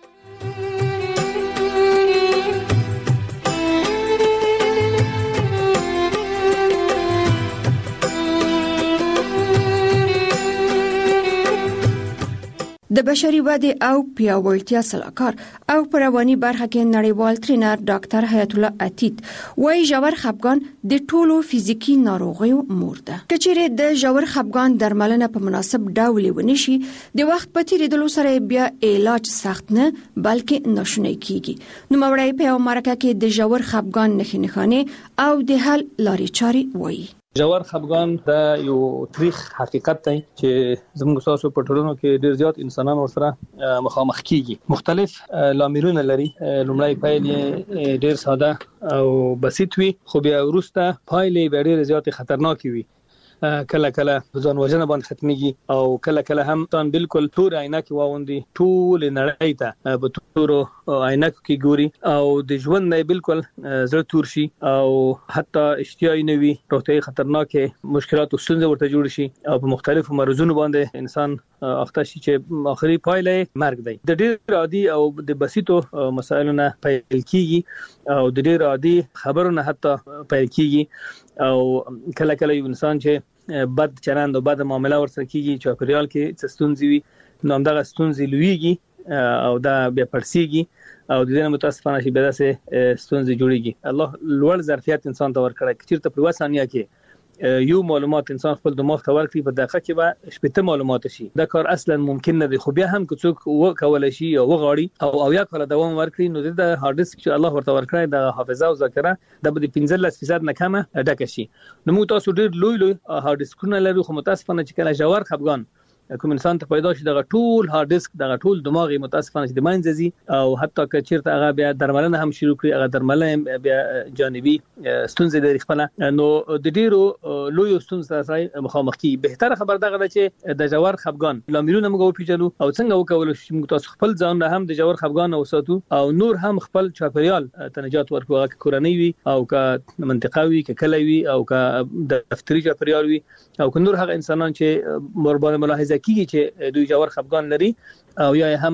د بشري ودې او پیاوړتیا سلاکار او په رواني برخه کې نړیوال ټرینر ډاکټر حیات الله عتیق وايي ژور خپګان د ټولو فزیکی ناروغیو مور ده. کچېره د ژور خپګان درملنه په مناسب ډول ونشي د وخت په تیریدلو سره بیا علاج سخت نه بلکې ناشونی کیږي. نو مورای په امریکا کې د ژور خپګان نښې نښانې او د حل لارې چارې وایي. ژور خپګان دا یو تاریخ حقیقت دی چې زموږ تاسو په ټولنو کې ډیر زیات انسانان ورسره مخامخ کیږي. مختلف لاملونه لري. لومړی پایلې ډیر ساده او بسيط وي خو بیا وروسته پایلې ډیر زیات خطرناک وي. کله کله ځان وژنه باندې ختميږي او کله کله هم تان بالکل تور عینک واوندي ټول نړۍ ته په تور عینک کې ګوري او د ژوند نه بالکل زړه تور شي او حتی اشتیاي نوي روغتي خطرناکه مشکلات او ستونزې ورته جوړ شي او په مختلفو مرزونو باندې انسان اخته شي چې اخري پایله مرګ دی. د ډېر عادي او د بسيطو مسایلو نه پیل کیږي او د ډېر عادي خبرونه حتی پیل کیږي او کله کله یو انسان چې بد چلند او بد معامله ورسره کیږي چې پریال کې ستونزې وي نو همدغه ستونزې لویږي او دا بیا پرسیږي او د دې متاسفانه شي به داسې ستونزې جوړیږي. الله لوړ ظرفیت انسان ته ورکړي چې چیرته په وسانیا کې یو معلومات انسان خپل دماغ ته ورکړي په دقیقه کې به شپږ معلومات شي. دا کار اصلا ممکن نه دی خو بیا هم که څوک وکول شي او وغاړي او او یا کله دوام ورکړي نو د هارد ډیسک چې الله ورته ورکړي د حافظه او ذاکره د بده پنځلس فیصد نه کمه ډکه شي. نو موږ تاسو ډیر لوی لوی هارد ډیسکونه لرو خو متاسفانه چې کله ژور خپګان کوم انسان ته پیدا شي دغه ټول هارد ډیسک دغه ټول دماغي متاسفانه چې د ماینځي او حتی که چیرته هغه بیا درملنه هم شروع کړي هغه درملنه بیا جانبي ستونزې لري خپل نو د ډیرو لوی ستونزې سره مخامخ کی. بهتره خبر دغه ده چې د ژور خپګان لاملونه موږ وپیژنو او څنګه وکول شي موږ تاسو خپل ځان هم د ژور خپګان اوساتو او نور هم خپل چاپریال تنجات ورکو هغه کورنۍ وي او که منطقوي که کلوي او که دفتري چاپریال وي او که نور هغه انسانان چې مربانه ملاحظه کیږي چې دوی ژور خپګان لري او یا هم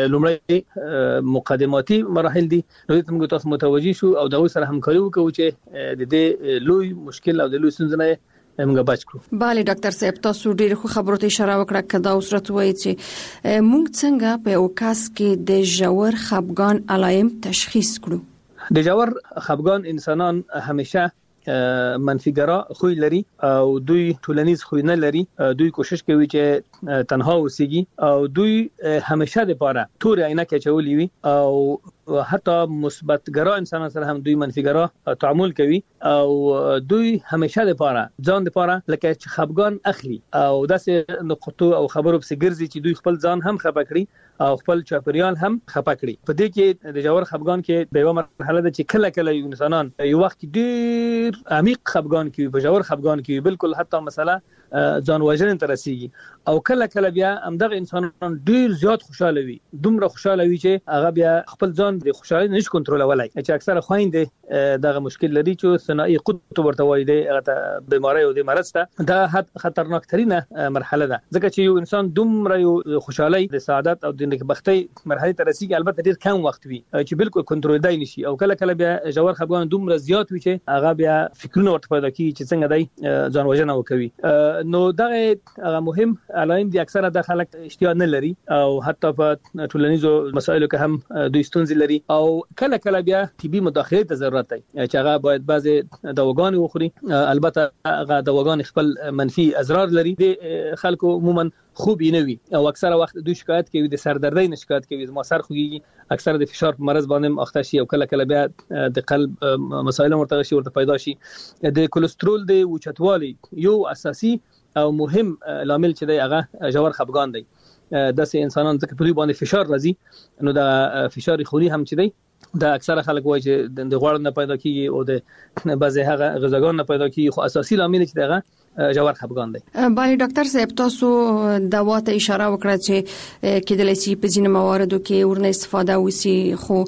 لومړی مقدماتي مراحل دي نو ته موږ تاسو متوجي شو او د سره همکاري وکړو چې د دې لوی مشکل او د لوی ستونزې موږ بچ کړو. bale ډاکټر صاحب تاسو ډېر خو خبرو ته اشاره وکړه کدا اوس راځوي چې موږ څنګه په اوکاس کې د ژور خپګان علایم تشخیص کړو. د ژور خپګان انسانان همیشه منفیګرا خوی لري او دوی ټولنیز خوی نه لري. دوی کوشش کوي چې تنها اوسېږي او دوی همیشه د پاره تور عینکه چولې وي او حتی مثبتګرا انسانانو سره هم دوی منفیګرا تعامل کوي او دوی همیشه د پاره ځان د پاره لکه چې خپګان اخلي او داسې نقطو او خبرو په ګرځي چې دوی خپل ځان هم خپه کړي او خپل چاپریال هم خپه کړي. په دې کې د جوړ خپګان کې به یو مرحله ده چې کله کله انسانان یو وخت ډیر عمیق خپګان کوي، په جوړ خپګان کوي، بالکل حتی مثلا ځان وژنې ته رسیږي او کله کله بیا همدغه انسانان ډیر زیات خوشاله وي، دومره خوشاله وي چې هغه بیا خپل ځان د خوشالۍ نشي کنټرولولای. چې اکثره خويندې دغه مشکل لري چې ثنائي قطب ورته وایي د بیماری او د مرض ته دا خطرناک ترينه مرحله ده، ځکه چې یو انسان دومره یو خوشالۍ د سعادت او د نیکبختۍ مرحله ته رسیږي البته ډیر کم وخت وي چې بالکل کنټرول دی نشي او کله کله بیا جوړ خپګان دومره زیات وي چې هغه بیا فکرونه ورته پیدا کوي چې څنګه دی ځان وژنه وکوي. نو دغه هغه مهم علائم دي اکثره د خلک اشتیا نه لري او حتی په ټولنیزو مسایلو کې هم دوی ستونزې لري او کله کله بیا طبي مداخله ته ضرورت دی چې هغه باید بعضي دواګان وخوري. البته هغه دواګان خپل منفي اضرار لري، د خلکو عموما خوب نه وي او اکثره وخت دوی شکایت کوي د سردردۍ نه شکایت کوي، ما سر خوږي، اکثره د فشار په مرز باندې اخته شي او کله کله بیا د قلب مسایل ورته شي ورته پیدا شي. د کولیسټرول د اوچتوالي یو اساسي او مهم لامل چې دی هغه جوړ خپګان دی. داسې انسانان ځکه په دوی باندې فشار راځي نو د فشار خونی هم چې دی دا اکثره خلک وایي چې د غوړ نه پیدا کیږي او د بعضی هغه غذاګان نه پیدا کیږي، خو اساسي لامل چې دغه جوړ خپګان دی. بای ډاکټر صاحب تاسو دوا ته اشاره وکړه چې کېدلای شي په ځینو مواردو کې ورنه استفاده وسی، خو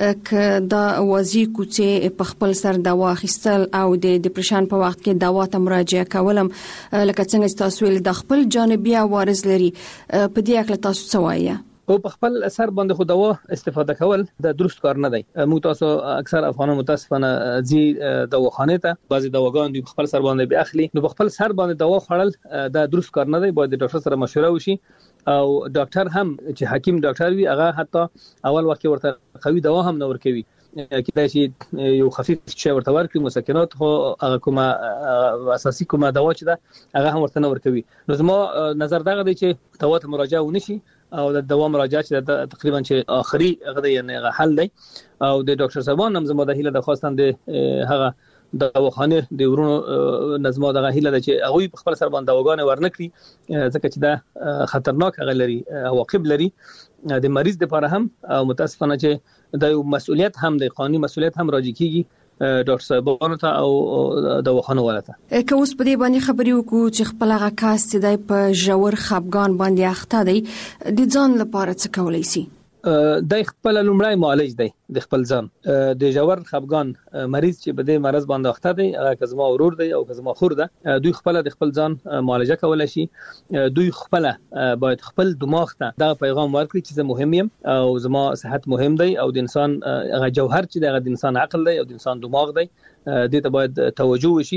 ک دا وازی کوڅه په خپل سر دوا اخیستل او د ډیپریشن په وخت کې دوا ته مراجعه کولم لکه څنګه تاسو ول د خپل جانبي عوارض لري، په دې اړه تاسو څه وایي؟ او په خپل اثر باندې خو دوا استفاده کول د درست کار نه دی. موږ تاسو اکثر افغانان متاسفانه زی دواخانه ته بعضی دواګان د خپل سر باندې به اخلي، نو په خپل سر باندې دوا خوړل د درست کار نه دی، باید د ډاکټر سره مشوره وشي او ډاکټر هم چې حکیم ډاکټر وي هغه حتی اول وخت ورته قوي دوا هم نه ورکوي، کله چې یو خفیف شی ورته ورکړي مسکنات خو هغه کومه اساسي کومه دوا چې ده هغه هم ورته نه ورکوي. نو زما نظر دغه دی چې دوا ته مراجعه ونشي او د دوا مراجعه چې تقریبا چې اخري هغه یعنی حل دی او د ډاکټر صاحبان هم زما د هیله د خواستان د هغه دواخانه د ورونو نظم دغه هیله ده چې هغه په خپل سر باندې دواګانې ورنکړي ځکه چې دا خطرناک هغه لري عواقب لري د مریض لپاره هم او متاسفانه چې د مسؤلیت هم د قانوني مسؤلیت هم راځي کیږي ډاکټر صاحبانو ته او دواخانه ولته. که اوس په دې باندې خبرې وکړو چې خپل هغه کاس چې د په جوړ خپګان باندې اخته دی د ځان لپاره څه کولای شي؟ د خپل لومړی معالج دی د خپل ځان د جوړ خپګان مریض چې په دې مرز باندې اخته دی هغه کزما ورور دی او کزما خور ده، دوی خپل د خپل ځان معالجه کولای شي. دوی خپل باید خپل دماغ ته دا پیغام ورکړي چې زه مهم یم او زما صحت مهم دی او د انسان هغه جوهر چې د انسان عقل دی او د انسان دماغ دی دې ته باید توجه وشي.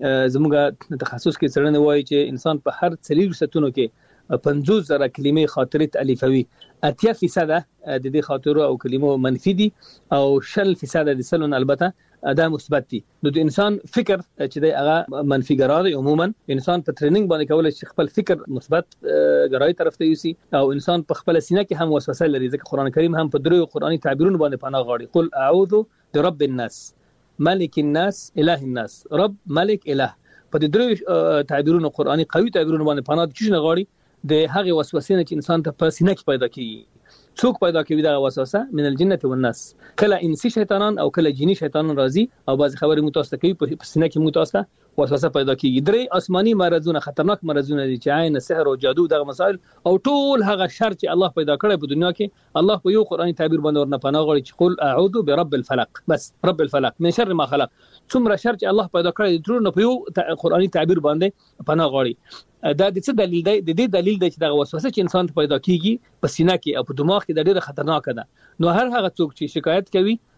زموږ تخصص کې څرنه وایي چې انسان په هر څلور ستونو کې پنځوس زره کلمې خاطرې تالیفوي، اتیا فیصد د دې خاطرو او کلمو منفي دي او شل فیصد د سلون البته دا مثبت دي. نو د انسان فکر چې دی هغه منفي ګرای عموما انسان په ټریننګ باندې کولای شي خپل فکر مثبت ګرای طرف ته یوسي او انسان په خپل سینه کې هم وسوسه لري، ځکه قران کریم هم په درو قرآني تعبیرونو باندې پناه غواړي، قل اعوذ برب الناس ملک الناس اله الناس رب ملک اله. په دې درو تعبیرونو قرآني قوي تعبیرونو باندې پناه د چیز نه غواړي د هغه وسوسې نه چې انسان ته په سینه کې پیدا کیږي. څوک پیدا کوي دا وسوسه؟ من الجنه والناس، کله انسی شیطانان او کله جنی شیطانان راځي او بعض خبرې متوسط کوي په سینه کې متوسط وسوسه پیدا کیږي. درې آسماني مرزونه خطرناک مرزونه دي چې عین سحر او جادو دغه مسائل او ټول هغه شر چې الله پیدا کړی په دنیا کې الله په یو قرآني تعبیر باندې ورنه پناه غواړي چې قل اعوذ برب الفلق، بس رب الفلق من شر ما خلق. څومره شر چې الله پیدا کړی ټول نه په یو قرآني تعبیر باندې پناه غواړي. دا د څه دلیل دی؟ د دې دلیل دی چې دا وسوسه چې انسان ته پیدا کیږي په سینه کې او په دماغ کې د ډېر خطرناک ده. نو هر هغه څوک چې شکایت کوي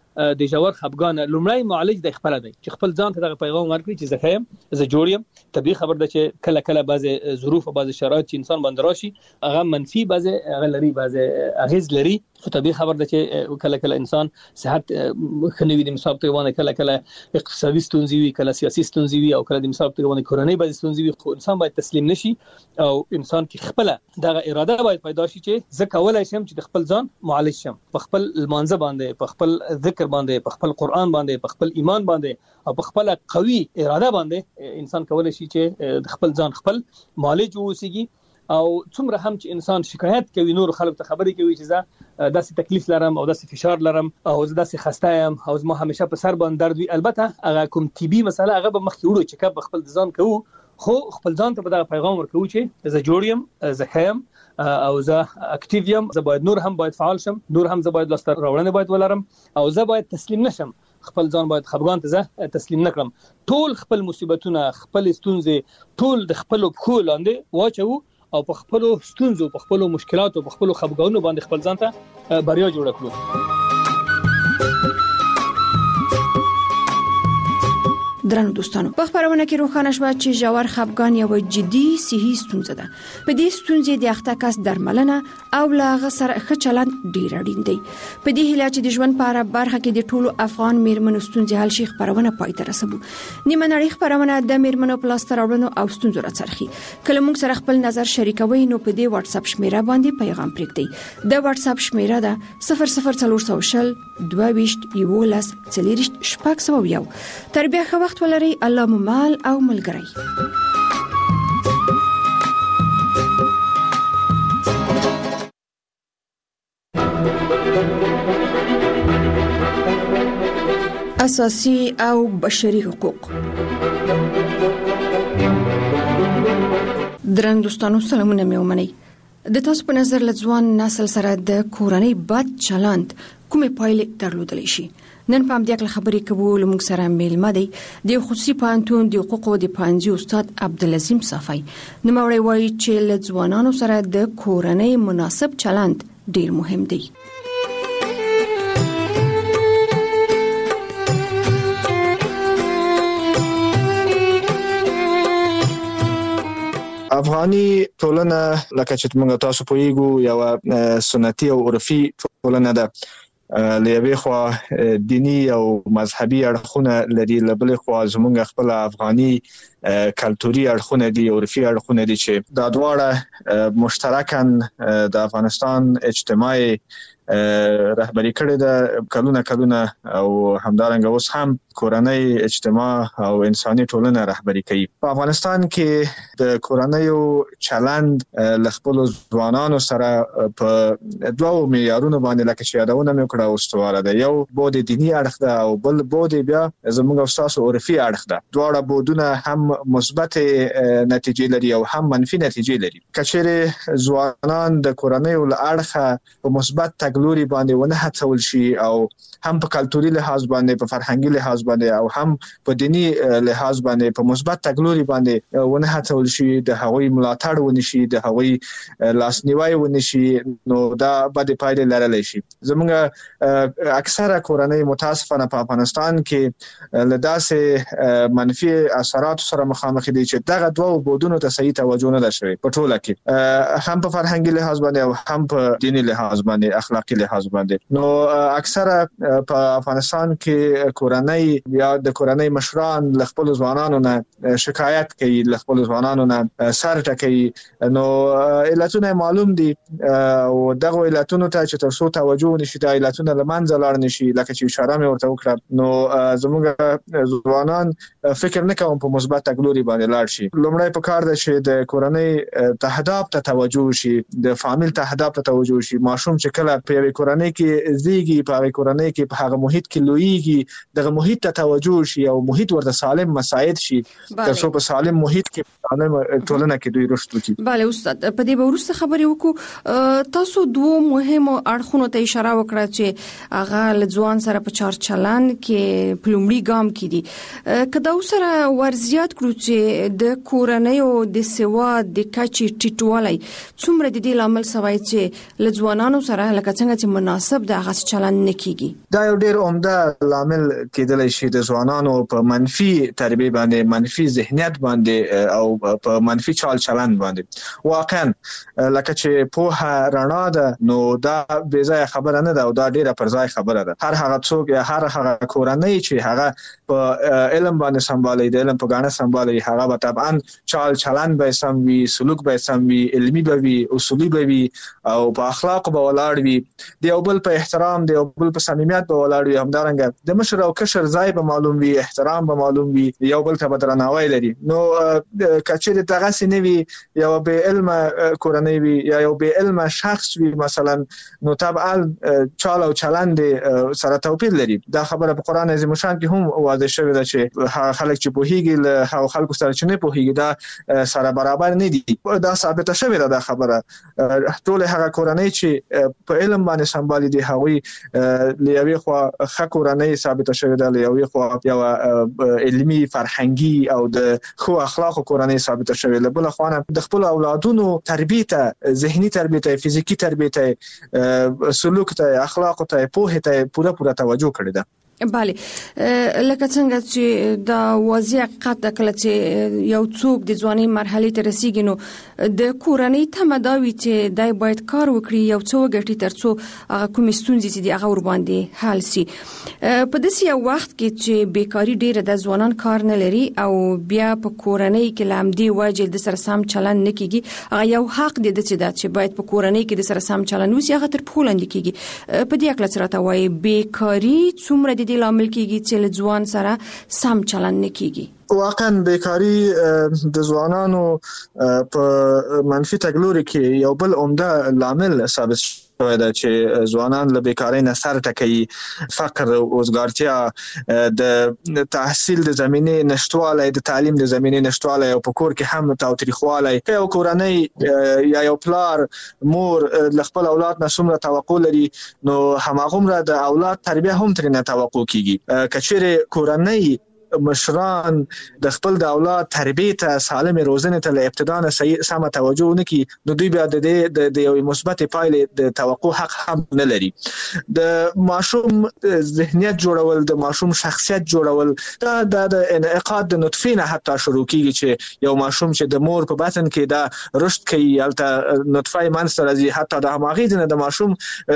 د جوړ خپګان لومړی معالج د خپل دی چې خپل ځان ته د پیغام ورکړي چې زه خیم زه جوړ یم. طبيعي خبر ده چې کله کله بعضی ظروف او بعضی شرایط چې انسان باندې راشي هغه منفي بعضی هغه لري بعضی اغیز لري. خو طبيعي خبر ده چې کله کله انسان صحت خنوي د مصاب ته باندې کله کله اقتصادي ستونزې وي کله سیاسي ستونزې وي او کله د مصاب ته باندې کورنۍ بعضی ستونزې وي. خو انسان باید تسلیم نشي او انسان کې خپل دغه اراده باید پیدا شي چې زه کولای شم چې د خپل ځان معالج شم په خپل المانزه باندې په خپل ذکر باندې په خپل قران باندې په خپل ایمان باندې او په خپل قوي اراده باندې انسان کولای شي چې د خپل ځان خپل معالج ووسیږي. او څومره هم چې انسان شکایت کوي نور خلکو ته خبرې کوي چې زه داسې تکلیف لرم او داسې فشار لرم او زه داسې خسته یم او زما همیشه په سر باندې درد وي، البته هغه کوم طبي مسله هغه به مخکې وړو چې کب خپل ځان کوو، خو خپل ځان ته به دا پیغام ورکوو چې زه جوړ یم، زه خیم او زه اکټیو یم، زه باید نور هم باید فعال شم، نور هم زه باید لاسته راوړنې باید ولرم او زه باید تسلیم نشم، خپل ځان باید خپګان ته زه تسلیم نکړم. ټول خپل مصیبتونه خپل ستونزې ټول د خپل پخو لاندې واچو او په خپل ستونزو په خپل مشکلاتو په خپل خپګانونو باندې خپل ځان ته بریا جوړ کړو. درنو دوستانو، په خبرونه کې روښانه شو چې ژور خپګان یو جدي صحي ستونزه ده. په دې ستونزې د اخته کس درملنه او لاغه سره ښه چلند ډیر اړین دی. په دې هیله چې د ژوند په اړه برخه کې د ټولو افغان میرمنو ستونزې حل شي، خبرونه پای ته رسوو. نیمه نړۍ خبرونه د میرمنو په لاس راوړنو او ستونزو راڅرخي. کله موږ سره خپل نظر شریکوي نو په دې واتس اپ شمیره باندې پیغام پرېږدئ. د واتس اپ شمیره ده صفر صفر څلور شل دوه ویشت یولس څلوېښت شپږ سوه یو. تر بیا ښه وخت ولري. الله مو مال او ملګری. اساسي او بشري حقوق. درنو دوستانو، سلامونه مې ومنئ. د تاسو په نظر لځوان نسل سره د کورنۍ بد چلند کومې پایلې درلودلی شي؟ نن په همدې اړه خبرې کوو. لمونږ سره میلمه دی د خصوصي پوهنتون د حقوقو د پوهنځي استاد عبدالعظیم صافی. نوموړی وایي چې لځوانانو سره د کورنۍ مناسب چلند ډیر مهم دی. افغاني ټولنه لکه چې موږ تاسو پوهیږو یو سنتي او عرفي ټولنه ده. لیوي خو دینی او مذهبي اړخونه لري، لبل خو زمونږ خپل افغاني کلتوري اړخونه دي، عرفي اړخونه دي چې دا دواړه مشترکاً د افغانستان اجتماعي رهبری کړی ده کلونه کلونه او همدارنګه اوس هم کورنۍ اجتماع او انساني ټولنه رهبری کوي. په افغانستان کې د کورنۍ چلند له خپل ځوانانو سره په دوه معیارونو باندې لکه چې یادونه مې کړه استواره ده. یو بود دینی اړخ ده او بل بود بیا زموږ استاسو عرفي اړخ ده. دواړه بودونه هم مثبت نتیجې لري او هم منفي نتیجې لري. کچېره ځوانان د کورنۍ له اړخه په مثبت تګلوري باندې ونه هڅول شي او هم په کلتوري لحاظ باندې په فرهنګي لحاظ باندې او هم په دینی لحاظ باندې په مثبت تګلوري باندې ونه هڅول شي، د هغوی ملاتړ ونه شي، د هغوی لاسنیوي ونه شي، نو دا بد پایلې لرلی شي. زموږ اکثره کورنۍ متاسفانه په افغانستان کې له داسې منفي اثرات سره مخامخ دي چې دغه دوه بودونو ته صحیح توجه نه ده شوې په ټوله کې، هم په فرهنګي لحاظ باندې او هم په دینی لحاظ باندې اخلاقی لحاظ باندې. نو اکثره په افغانستان کې کورنۍ یا د کورنۍ مشران له خپل ځوانانو نه شکایت کوي، له خپل ځوانانو نه سر ټکوي. نو علتونه معلوم دي او دغه علتونو ته چې تاسو توجه نشي، دا علتونه لمنځه لاړ نشي لکه چې اشاره مې ورته وکړه. نو زموږ ځوانان فکر نه کوم په مثبت تګلوري باندې لاړ شي. لومړی په کار ده چې د کورنۍ تهداب ته توجه شي، د فامیل تهداب ته توجه شي. ماشوم چې کله په یوه کورنۍ کې زیږي، په هغه کورنۍ کې په هغه محیط کې لویږي، دغه محیط ته توجه شي او محیط ورته سالم مساعد شي ترڅو په سالم محیط کې سالم ټولنه کې دوی رشد وکړي. بله استاد، په دې به وروسته خبرې وکړو. تاسو دوه مهمو اړخونو ته اشاره وکړه چې هغه له ځوان سره په چار چلند کې په لومړي ګام کې دي. که دا سره ورزیات کړو چې د کورنۍ او د سواد د کچې ټیټوالی څومره د دې لامل سوی چې له ځوانانو سره لکه څنګه چې مناسب د هغه چلند نکېږي؟ دا یو ډیر عمده لامل کېدلی شي د ځوانانو په منفي تربیه باندې، منفي ذهنیت باندې او په منفي چال چلند باندې. واقعا لکه چې په رڼا ده نو دا بې ځای خبره نه ده او دا ډیره پر ځای خبره ده. هر هغه څوک یا هر هغه کورنۍ چې هغه په علم باندې سمبالي، د علم په ګاڼه سمبالي، هغه به طبعا چال چلند به سم وي، سلوک به سم وي، علمي به وي، اصولي به وي او په اخلاق به ولاړ وي، د یو بل په احترام، د یو بل په صمیمیت به ولاړ وي. همدارنګه د مشر او کشر ځای به معلوم وي، احترام به معلوم وي، یو بل ته به درناوی لري. نو کچې دغه سینې وي یو به علم کورنۍ وي یا یو به علم شخص وي مثلا، نو طبعا چال او چلند سره توپیر لري. دا خبره په قران عظیم شان کې هم واضح شوې ده چې خلک چې پوهیږي له هغو خلکو سره چې نه پوهیږي دا سره برابر نه دي. دا ثابته شوې ده دا خبره. ټول هغه کورنۍ چې په علم باندې سمبالي دي هغوی لیوي خو ښه کورنۍ ثابته شوې ده، لیوي خو یو علمي فرهنګي او د خو اخلاقو کورنۍ ثابته شوې ده. بل خو د خپل اولادونو تربیته، ذهني تربیته، فزیکی تربیته، سلوک ته، اخلاق ته، پوهه ته پوره پوره توجه کړی ده. بله، لکه څنګه چې دا واضح حقیقت ده کله چې یو څوک د ځوانۍ مرحلې ته رسیږي نو د کورنۍ تمه دا وي چې دای باید کار وکړي، یو څه وګټي ترڅو هغه کومې ستونزې چې دي هغه ور باندې حل شي. په داسې یو وخت کې چې بیکاري ډیره ده، ځوانان کار نه لري او بیا په کورنۍ کې له همدې وجې د سره سم چلند نه کېږي، هغه یو حق دی چې دا چې باید په کورنۍ کې د سره سم چلند وشي، هغه تر پښو لاندې کېږي. په دې اړه څه راته وایي؟ بیکاري څومره د دې لامل کېږي چې له ځوان سره سم چلند نه کېږي؟ واقعا بیکاری د ځوانانو په منفي تګلوري کې یو بل عمده لامل ثابت شوی دی چې ځوانان له بیکاری نه سر ټکوي. فقر، وزګارتیا، د تحصیل د زمینې نشټوالی، د تعلیم د زمینې نشټوالی او په کور کې هم تاوتریخوالی. که یو کورنۍ یا یو پلار مور له خپل اولاد نه څومره توقع لري نو هماغومره د اولاد تربیه هم ترېنه توقع کیږي. که چیرې کورنۍ مشران د خپل د اولاد تربیه ته، سالم روزنې ته له ابتدا نه صحیح سم توجه ونکړي نو دوی بیا د دې د یو مثبت پایلې د توقع حق هم نه لري. د ماشوم ذهنیت جوړول، د ماشوم شخصیت جوړول، دا د انعقاد د نطفه نه حتی شروع کیږي چې یو ماشوم چې د مور په بطن کې دا رشد کوي، البته نطفه منځ ته راځي، حتی د هماغې نه د ماشوم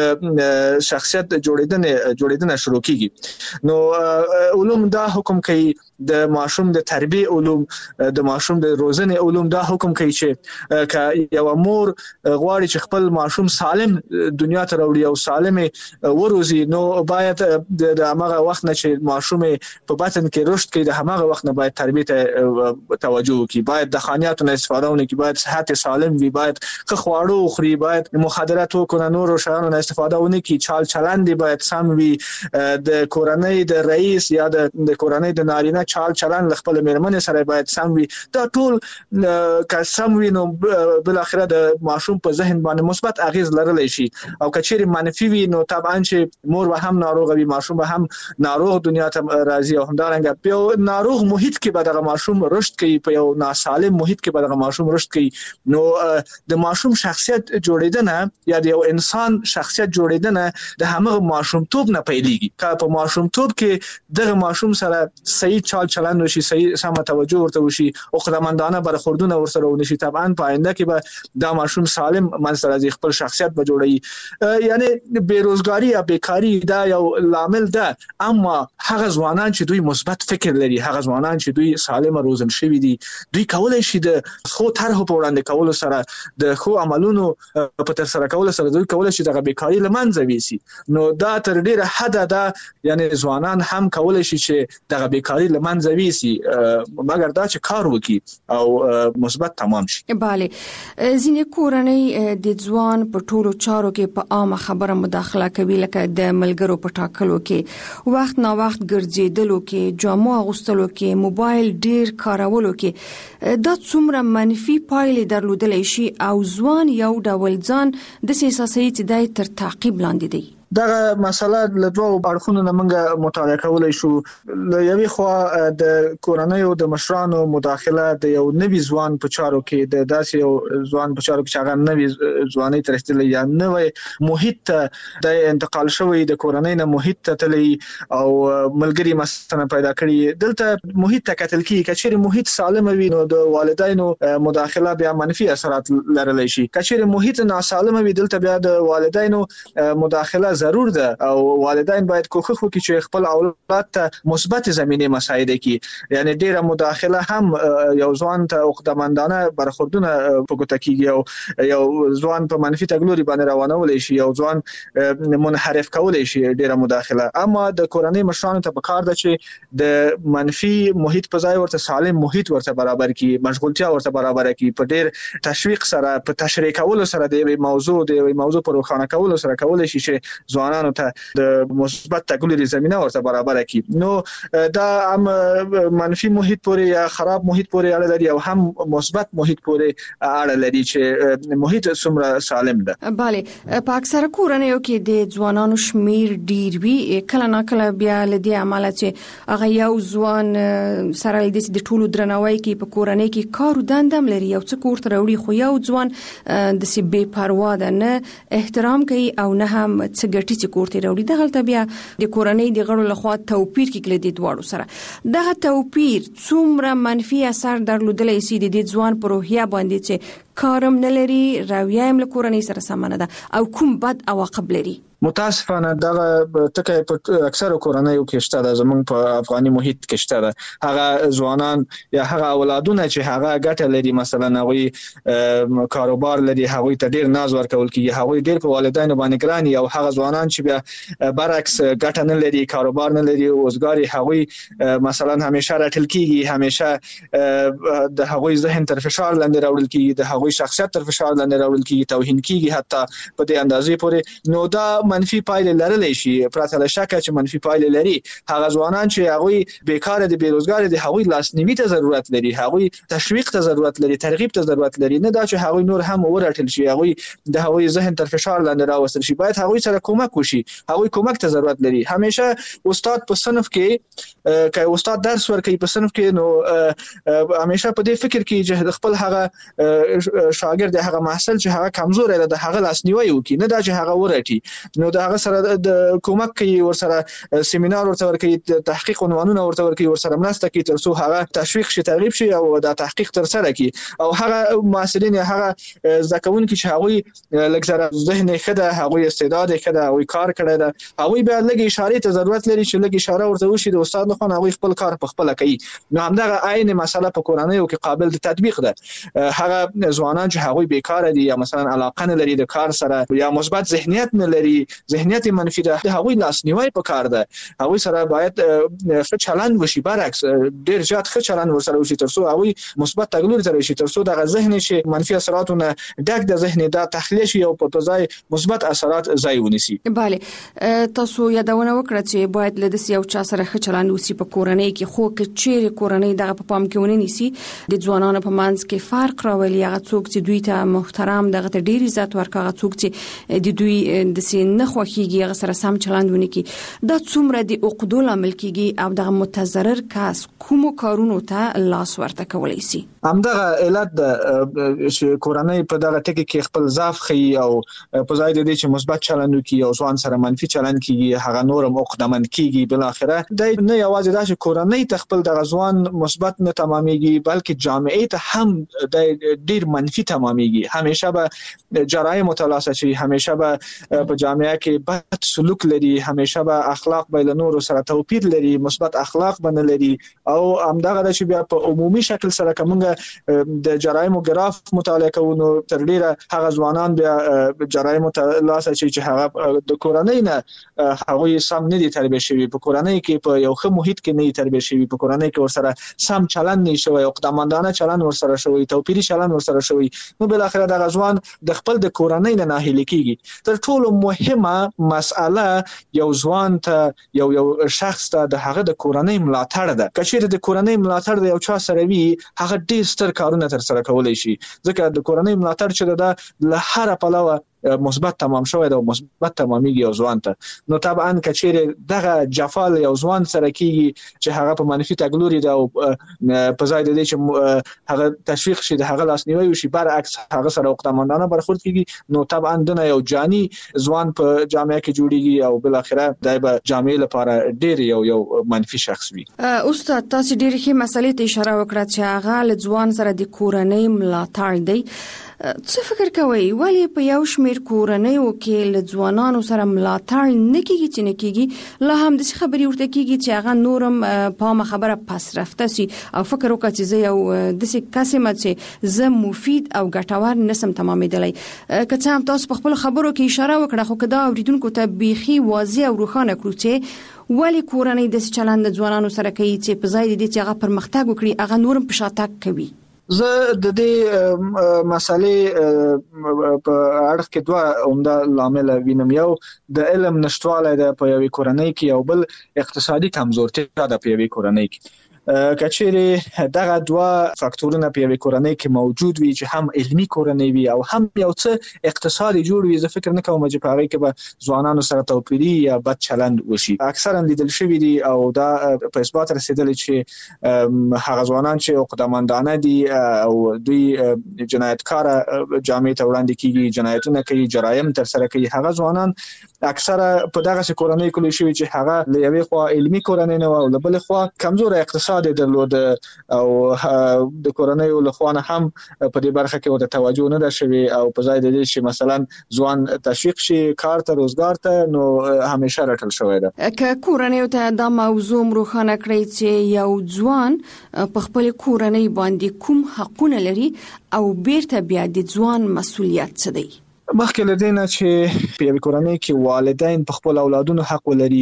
شخصیت جوړیدنه جوړیدنه شروع کیږي. نو علوم دا حکم کوي، د ماشوم د تربیه علوم، د ماشوم د روزنې علوم دا حکم کوي چې که یو مور غواړي چې خپل ماشوم سالم دنیا ته راوړي او سالم وروزي نو باید د هغه وخت نه چې ماشوم په بطن کې رشد کوي د هغه وخت نه باید تربیه ته توجه وکړي، باید د خانیاتو نه استفاده ونکړي، باید صحت سالم وي، باید ښه خواړه وخوري، باید مخدرات وکړي، نور شیانو نه استفاده ونکړي، چال چلند باید سم وي، د کورنۍ د رئیس یا د کورنۍ د نارینه چال چلند خپل میرمن سره باید سم وي. دا ټول که سم وي نو بل اخره د ماشوم په ذهن باندې مثبت اغیز لرلی شي، او که چیرې منفي وي نو طبعا چې مور به هم ناروغه وي، ماشوم به هم ناروغ دنیا ته راځي، او همدارنګه په یو ناروغ محیط کې به دغه ماشوم رشد کوي، په یو ناسالم محیط کې به دغه ماشوم رشد کوي. نو د ماشوم شخصیت جوړیدنه یا د یو انسان شخصیت جوړیدنه د همغه ماشومتوب نه پیلېږي. که په ماشومتوب کې دغه ماشوم سره صحیح چال چلند وشي، صحیح سم توجه ورته وشي، او خدمتانه برخوردونه ورسره ونشي، طبعا په آینده کې به دا ماشوم سالم منځ ته راځي، خپل شخصیت به جوړوي. یعنی بیروزګاری یا بیکاری دا یو لامل ده، اما هغه ځوانان چې دوی مثبت فکر لري، هغه ځوانان چې دوی سالم روزل شوي دي، دوی کولای شي د خو طرحو په وړاندې کولو سره، د خو عملونو په تر سره کولو سره دوی کولای شي دغه بیکاری له منځه ویسي. نو دا تر ډیره حده ده، یعنی ځوانان هم کولای شي چې دغه بیکاری له منځه ویسي، مګر دا چې کار وکړي او مثبت تمام شي. بله، ځینې کورنۍ د ځوان په ټولو چارو کې په عامه خبره مداخله کوي، لکه د ملګرو په ټاکلو کې، وخت نا وخت ګرځېدلو کې، جامو اغوستلو کې، موبایل ډیر کارولو کې. دا څومره منفي پایلې درلودلی شي او ځوان یو ډول ځان د احساسوي چې دی تر تعقیب لاندې دی؟ دغه مسله له دوه اړخونو نه موږ مطالعه کولای شو. له یوې خوا د کورنۍ او د مشرانو مداخله د یو نوي ځوان په چارو کې د داسې یو ځوان په چارو کې چې هغه نوي ځواني ترستلې یا نوې محیط ته د انتقال شوی د کورنۍ نه محیط ته تللی او ملګری مثلا پیدا کړی. دلته محیط ته کتل کیږي کچېر محیط سالم وي نو د والدینو مداخله بیا منفي اثرات لرلی شي. کچېر محیط ناسالم وي دلته بیا د والدینو مداخله ضرور ده او والدین باید کوښښ وکړي چې خپل اولاد ته مثبت زمینه مساعده کړي. یعنی ډیره مداخله هم یو ځوان ته عقدمندانه برخوردونه په ګوته کیږي او یو ځوان په منفي تګلوري باندې روانول شي، یو ځوان منحرف کول شي ډیره مداخله. اما د کورنۍ مشرانو ته پکار ده چې د منفي محیط په ځای ورته سالم محیط ورته برابر کړي، مشغولتیا ورته برابر کړي، په ډیر تشویق سره په تشریح کولو سره د موضوع د موضوع پر روښانه کولو سره کولای شي چې ځوانانو ته د مثبت تګلوري زمينه ورته برابر کړي. نو دا هم منفي محیط پورې یا خراب محیط پورې اړه لري او هم مثبت محیط پورې اړه لري چې محیط څومره سالم ده. bale په اکثره کورنیو کې د ځوانانو شمیر ډیر وی، کله نه کله بیا لدی عمله چې هغه یو ځوان سره د ټولو درناوی کې په کورنۍ کې کار دندم لري یو څه کوړ تر وړي، خو یو ځوان د سی بے پروا ده، نه احترام کوي او نه هم څه ګټي چې کوړتي راوړي. دغه بیا د کورنۍ د غړو لخوا توپیر کې کله د دواړو سره دغه توپیر څومره منفي اثر درلودلی سي د ځوان پر روحیه باندې چې کارم نه لري، رویه هم له کورنۍ سره سمونه ده او کوم بد عواقب لري. متاسفانه دغه ټکی په اکثره کورنیو کې شته ده، زمونږ په افغاني محیط کې شته ده. هغه ځوانان یا هغه اولادونه چې هغه ګټه لري، مثلا هغه کاروبار لري، هغه ته ډیر ناز ورکول کیږي، هغه ډیر په والدینو باندې ګران او هغه ځوانان چې بیا برعکس ګټه نه لري، کاروبار نه لري، اوسګاری هغه مثلا همیشه راټل کیږي، همیشه د هغه ذهن تر فشار لاندې راوړل کیږي، د هغه شخصیت تر فشار لاندې راوړل کیږي، توهین کیږي حتی په دې اندازې پورې. نو دا منفي پایلې لرلی شي، پرته له شکه چې منفي پایلې لري. هغه ځوانان چې هغه بیکاره دي، بیروزګار دي، هغه لاسنیوي ته ضرورت لري، هغه تشویق ته ضرورت لري، ترغیب ته ضرورت لري، نه دا چې هغه نور هم ورټل شي، هغه د هغه ذهن تر فشار لاندې راوستل شي. باید هغه سره کومک وشي، هغه کومک ته ضرورت لري. همیشه استاد په صنف کې که استاد درس ورکوي په صنف کې، نو همیشه په دې فکر کې چې خپل هغه شاګرد هغه محصل چې هغه کمزور دی د هغه لاسنیوي وکړي، نه دا چې هغه ورټي. نو دا هغه سره د کومک کوي، ورسره سیمینار ورته ورکوي، تحقیق عنوانونه ورته ورکوي، ورسره مرسته کوي تر څو هغه تشویق شي، ترغیب شي او دا تحقیق تر سره کوي. او هغه محصلین هغه ځکهونکي چې هغه لکه ذهن خده، هغه استعداد خده، هغه کار کړی ده، هغه بیا لږ اشاره ته ضرورت لري چې لږ اشاره ورته وشي د استاد لخوا، هغه خپل کار په خپل کوي. نو همدغه عین مسله په کورنیو کې قابل د تطبیق ده. هغه ځوانان چې هغه بیکاره دي یا مثلا علاقه نه لري د کار سره یا مثبت ذهنیت نه لري، ذهنیت منفي ده، هغه لاسنیوي پکار ده. هغه سره باید ښه چلند وشي، برعکس ډیر زیات ښه چلند ورسره وشي تر څو هغه مثبت تګلوري ته راشي، تر څو دغه ذهن شي منفي اثراتونه ډک د ذهن دا تخلیه شي او په ځای مثبت اثرات ځای ونیسي. bale تاسو یادونه وکړه چې باید له دې یو چا سره ښه چلند وشي په کورنۍ کې، خو که چیرې کورنۍ دغه په پام کې ونه نیسي د ځوانانو په منځ کې فرق راولي. هغه څوک چې دوی ته محترم دغه ته ډیر عزت ورکړي، هغه څوک چې د دوی د سین نه خوخيږي هغه سره سم چلندونه کی، دا څومره د عقدو لامل کیږي او د متضرر کس کوم کارونو ته لاس ورته کولای شي. همدغه علت د چې کورنۍ په دغه ټکی کې خپل ضعف خي او په ځای د دې چې مثبت چلند وکړي او ځوان سره منفي چلند کیږي، هغه نورم عقدمن کیږي. بل اخره د نه یوازې دا چې کورنۍ ته خپل دغه ځوان مثبت نه تمامېږي، بلکې جامعه ته هم د ډیر منفي تمامېږي. همیشه به جرایم متلاسه شي، همیشه به په جامعه کې بد سلوک لري، همیشه به اخلاق به له نورو سره توپیر لري، مثبت اخلاق باندې لري. او همدغه د چې بیا په عمومي شکل سره کومه د جرایم ګراف مطالعه کوو، نو تر ډیره هغه ځوانان بیا جرایم ته لاس اچي چې هغه د کورنۍ نه هغه سم نه دي تربیه شوی، په کورنۍ کې په یو ښه محیط کې نه تربیه شوی، په کورنۍ کې ورسره سم چلند نه شوی، عقدمندانه چلند ورسره شوی، توپیری چلند ورسره شوی. نو بل اخر دغه ځوان د خپل د کورنۍ نه ناهیلي کیږي. تر ټولو مهمه مسأله یو ځوان ته یو یو شخص ته د هغه د کورنۍ ملاتړ ده. کچېر د کورنۍ ملاتړ د یو چا سره وي، هغه ډیر ستر کارونه تر سره کولای شي، ځکه د کورنۍ ملاتړ چې ده له هر پلوه مثبت تمام شوی دا او مثبت تمامېږي او ځوان ته نو طبعا کچېره دغه جفا له یو ځوان سره کیږي چې هغه په منفي تګلوري دا او په ځای د دې چې هغه تشویق شي د هغه لاسنیوي وشي برعکس هغه سره وقتمندانه برخورد کیږي نو طبعا دنه یو جاني ځوان په جامعه کې جوړیږي او بل اخره دای به جامعه لپاره ډیر یو یو منفي شخص وي. استاد تاسو ډیر ښه مسلې ته اشاره وکړه چې هغه له ځوان سره د کورنۍ ملاتړ دی. څه فکر کوئ ولی په یو شمیر کورنۍ کې له ځوانانو سره ملاتړ نه کیږي چې نه کیږي لا هم د خبرې ورته کیږي چې هغه نورم په خبره پس رفته سي او فکر وکړي چې زه یو د څه کسمه چې زه مفید او ګټور نسم تمامېدلی. که هم تاسو په خپل خبرو کې اشاره وکړه خو کدا اوریدونکو ته بیخي واضح او روښانه کړو چې ولی کورنۍ د چلند ځوانانو سره کوي چې په ځای د دې چې هغه پرمختګ وکړي هغه نورم په شاتګ کوي. زه د دې مسالې په اړه کې دوه عمده لامل وینم. یو د علم نشټوالی د په یوې کورنۍ کې او بل اقتصادي کمزورتیا د په یوې کورنۍ کې. کچېره دغه دوه فاکتورونه په یوې کورنۍ کې موجود وي چې هم علمي کورنۍ وي او هم یو څه اقتصادي جوړ وي زه فکر نه کوم چې په هغه کې به ځوانانو سره توپیري یا بد چلند وشي. اکثرا لیدل شوی دي او دا په اثبات رسیدلی چې هغه ځوانان چې عقده‌مندانه دي او دوی جنایتکار جامعې ته وړاندې کیږي جنایتونه کوي جرایم تر سره کوي هغه ځوانان اکثره په دغه کورنۍ کې لوی شوی چې هغه له یوې خوا علمي کورنۍ نه او له بل خوا کمزور اقتصاد درلود او د کورنۍ له خوا نه هم په دې برخه کې ورته توجه نه ده شوی او په ځای د دې چې مثلا ځوان تشویق شي کار ته روزګار ته نو همیشه راټل شوی ده. که کورنۍ ته دا موضوع روښانه کړی چې یو ځوان په خپل کورنۍ باندې کوم حقونه لري او بیرته بیا د ځوان مسؤلیت څه دی. مخکې له دې نه چې په یوې کورنۍ کې والدین په خپل اولادونو حق ولري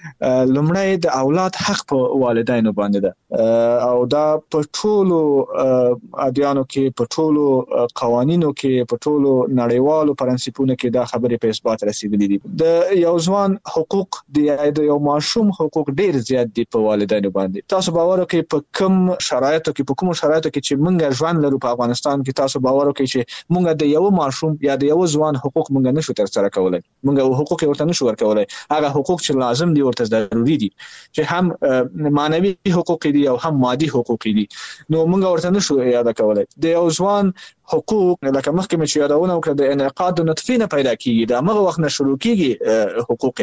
لومړی د اولاد حق په والدینو باندې ده او دا په ټولو ادیانو کې په ټولو قوانینو کې په ټولو نړیوالو پرنسپونو کې دا خبرې په اثبات رسیدلې دي. د یو ځوان حقوق د یو ماشوم حقوق ډیر زیات دي په والدینو باندې. تاسو باور وکړئ په کوم شرایطو کې په کوم شرایطو کې چې موږ ژوند لرو په افغانستان کې تاسو باور وکړئ چې موږ د یو ماشوم یا د یو ځوان حقوق موږ نشو تر سره کولای موږ حقوق ورته نشو ورکولای هغه حقوق چې لازم دي ورته ضروري دي چې هم معنوي حقوق دي او هم مادي حقوق دي نو موږ ورته نشو یاد کولای. د یو ځوان حقوق لکه مخکې مې چې یادونه وکړه د انعقاد د نطفې نه پیدا کیږي د هغه وخت نه شروع کیږي حقوق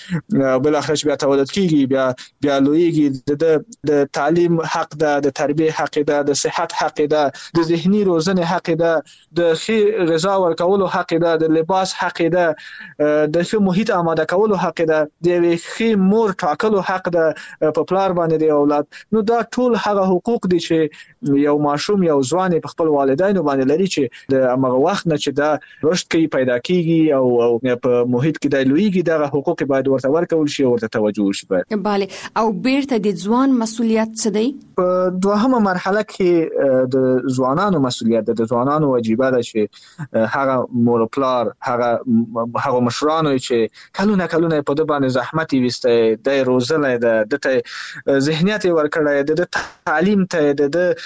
بل اخر بیا تولد کیږي بیا بیا لویږي د د تعلیم حق ده د تربیه حق ده د صحت حق ده د ذهني روزنې حق ده د ښه غذا ورکولو حق ده د لباس حق ده د ښه محیط آماده کولو حق ده د ښه مور ټاکلو حق ده په پلار باندې د اولاد. نو دا ټول هغه حقوق دي چې یو ماشوم یو ځوان په خپل والدینو باندې لري چې د هغه وخت نه چې دا رشد کوي پیدا کیږي او په محیط کې د لویږي دغه حقوق باید ورته ورکول شي او ورته توجه وشي. bale او بیرته د ځوان مسؤلیت څه دی؟ په دوهمه مرحله کې د ځوانانو مسؤلیت د ځوانانو واجبه ده چې هغه مور پلار هغه هغه مشرانو چې کلونه کلونه په د باندې زحمت وسته د روزنه د د ذهنیت ورکړای د تعلیم ته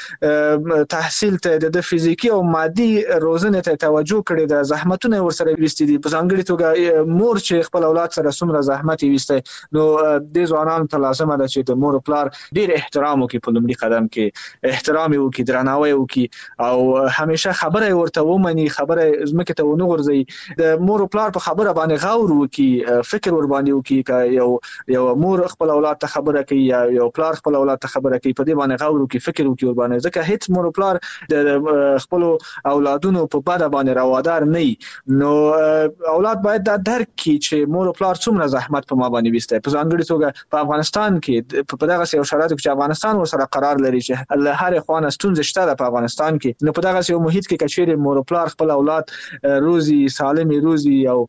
د تحصیل ته د فزیکی او مادي روزنه ته توجه کړي د زحمتونه ورسره وستې دي په ځانګړي توګه مور چې خپل اولاد سره څومره زحمت وسته نو د ځوانانو ته لازم ده چې د مور پلار ډیر احترام وکړي په لومړي قدم کې احترام وکړي درناوی وکړي او همیشه خبره ورته ومني خبره زمکه ته ونه غورځي د مور پلار په خبره باندې غور وکړي فکر ور باندې وکړي یو یو مور خپل اولاد ته خبره کوي یا یو پلار خپل اولاد ته خبره کوي په دې باندې غور وکړي فکر وکړي ور باندې ځکه هیڅ مور پلار د خپل اولادونو په بده باندې روادار نه نو اولاد باید دا درک کړي چې مور پلار څومره زحمت په ما باندې وسته په ځانګړي توګه په افغانستان کې په دغه یو شرایطو کې چې افغانستان ورسره قرار لري چې له هر خوانه ستونزې شته په افغانستان کې نو په دغه یو محیط کې کچېره مور پلار خپل اولاد روزي سالمي روزي او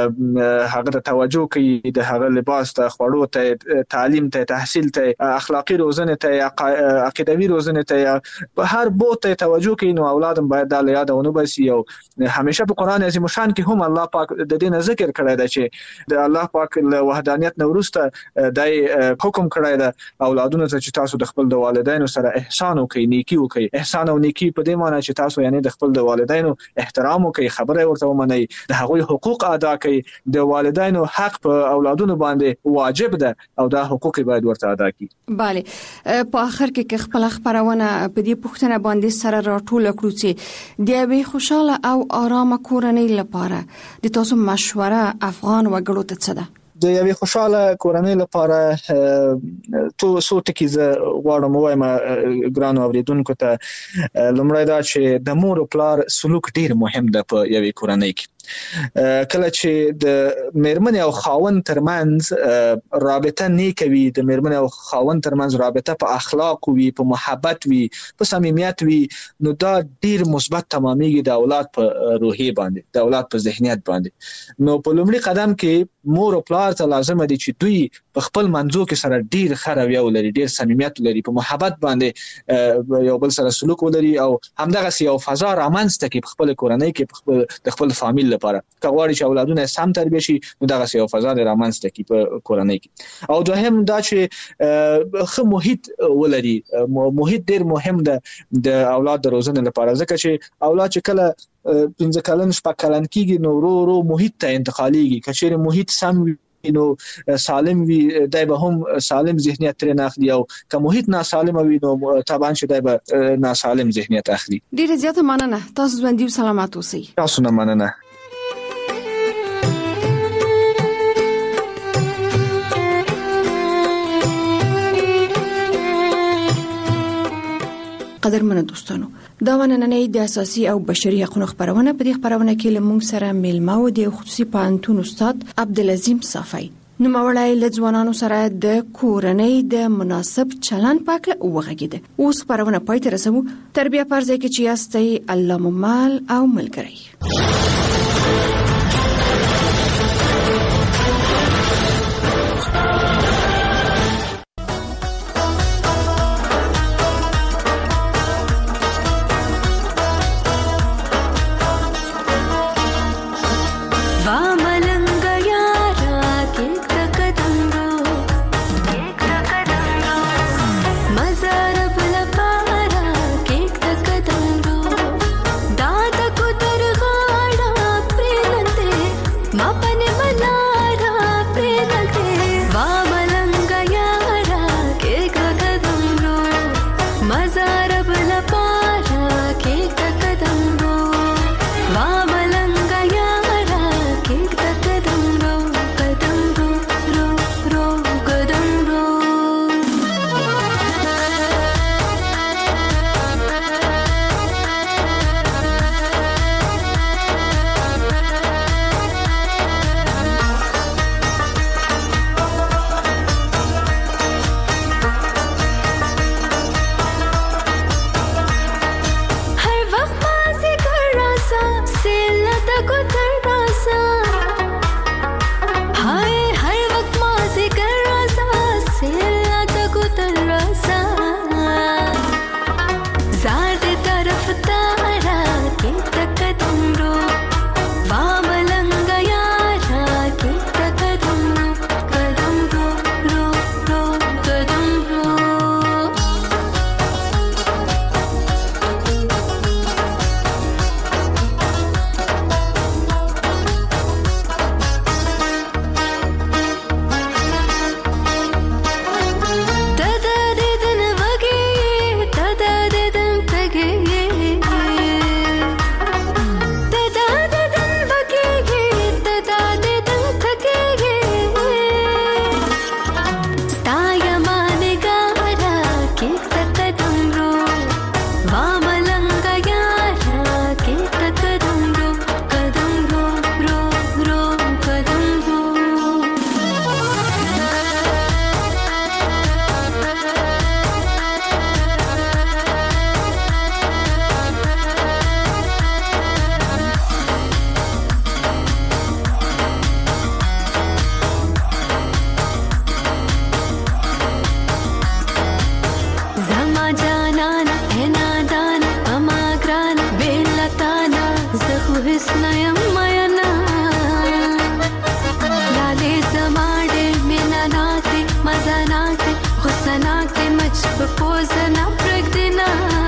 هغه ته توجه کوي د هغه لباس ته خوړو ته تعلیم ته تحصیل ته اخلاقی روزنه ته عقیدوي روزنه ته په هر بوت ته توجه کوي نو اولاد باید د یادونه بسي او همیشه په قران عظیم شان کې هم الله پاک د دې ذکر کړی دی چې د الله پاک له وحدانیت نورسته د حکم کړی دی اولادونو ته چې تاسو د خپل د والدینو سره احسان وکړي، نیکی وکړي. احسان او نیکی په دې معنی چې تاسو یعنی د خپل د والدینو احترام وکړي، خبره ورته ومنئ، د هغوی حقوق ادا کړئ. د والدینو حق په اولادونو باندې واجب ده او دا حقوق باید ورته ادا کړي. bale په اخر کې که خپل خبرونه په دې پوښتنه باندې سره راټول کړو چې د یوې خوشاله او آرامه کورنۍ لپاره د تاسو مشوره افغان وګړو ته څه ده؟ د یوې خوشاله کورنۍ لپاره تو سو ټکی ز غواړم وایم ګرانو اوریدونکو ته. لومړی دا چې د مور او پلار سلوک ډیر مهم ده په یوې کورنۍ کې. کله چې د مېرمنې او خاوند ترمنځ رابطه نیکه وي، د مېرمنې او خاوند ترمنځ رابطه په اخلاق وي، په محبت وي، په صمیمیت وي، نو دا ډیر مثبت تمامېږي د اولاد په روحیه باندې، د اولاد په ذهنیت باندې. نو په لومړي قدم کې مور او پلار ته لازم دي چې دوی په خپل منځو کې سره ډیر ښه رویه ولري، ډیر صمیمیت ولري، په محبت باندې یو بل سره سلوک ولري او همدغه یو فضا رامنځته کړي په خپل کورنۍ کې، په خپل د خپل فامیل لپاره. که غواړي چې اولادونه سم تربیه شي نو دغه یو فضا رامنځته کړي په کورنۍ کې. او دوهم دا چې ښه محیط ولري. محیط ډیر مهم ده د اولاد د روزنې لپاره، ځکه چې اولاد چې کله پنځه کلن شپږ کلن کېږي نو ورو ورو محیط ته انتقالېږي. که چیرې محیط سم وي نو سالم وي، دای به هم سالم ذهنیت ترې اخلي، او که محیط ناسالم وي نو طبعا چې دای به ناسالم ذهنیت اخلي. ډیره زیاته مننه. تاسو ژوندي او سلامت اوسئ. تاسو نه مننه. قدرمنو دوستانو، دا ونننې د اساسي او بشري حقوقو خبرونه په دې خبرونه کې لمونږ سره میلمه و د خصوصي پوهنتون استاد عبدالعظیم صافی. نو مولای لځوانانو سره د کورنۍ د مناسب چلن پاکله وغږیده. اوس خبرونه پای ته رسو. تربیه پرځای کې چې یاستئ الله ممال او ملګری. Da da ku dar gada عشق په پوزه نه پرېږدي نه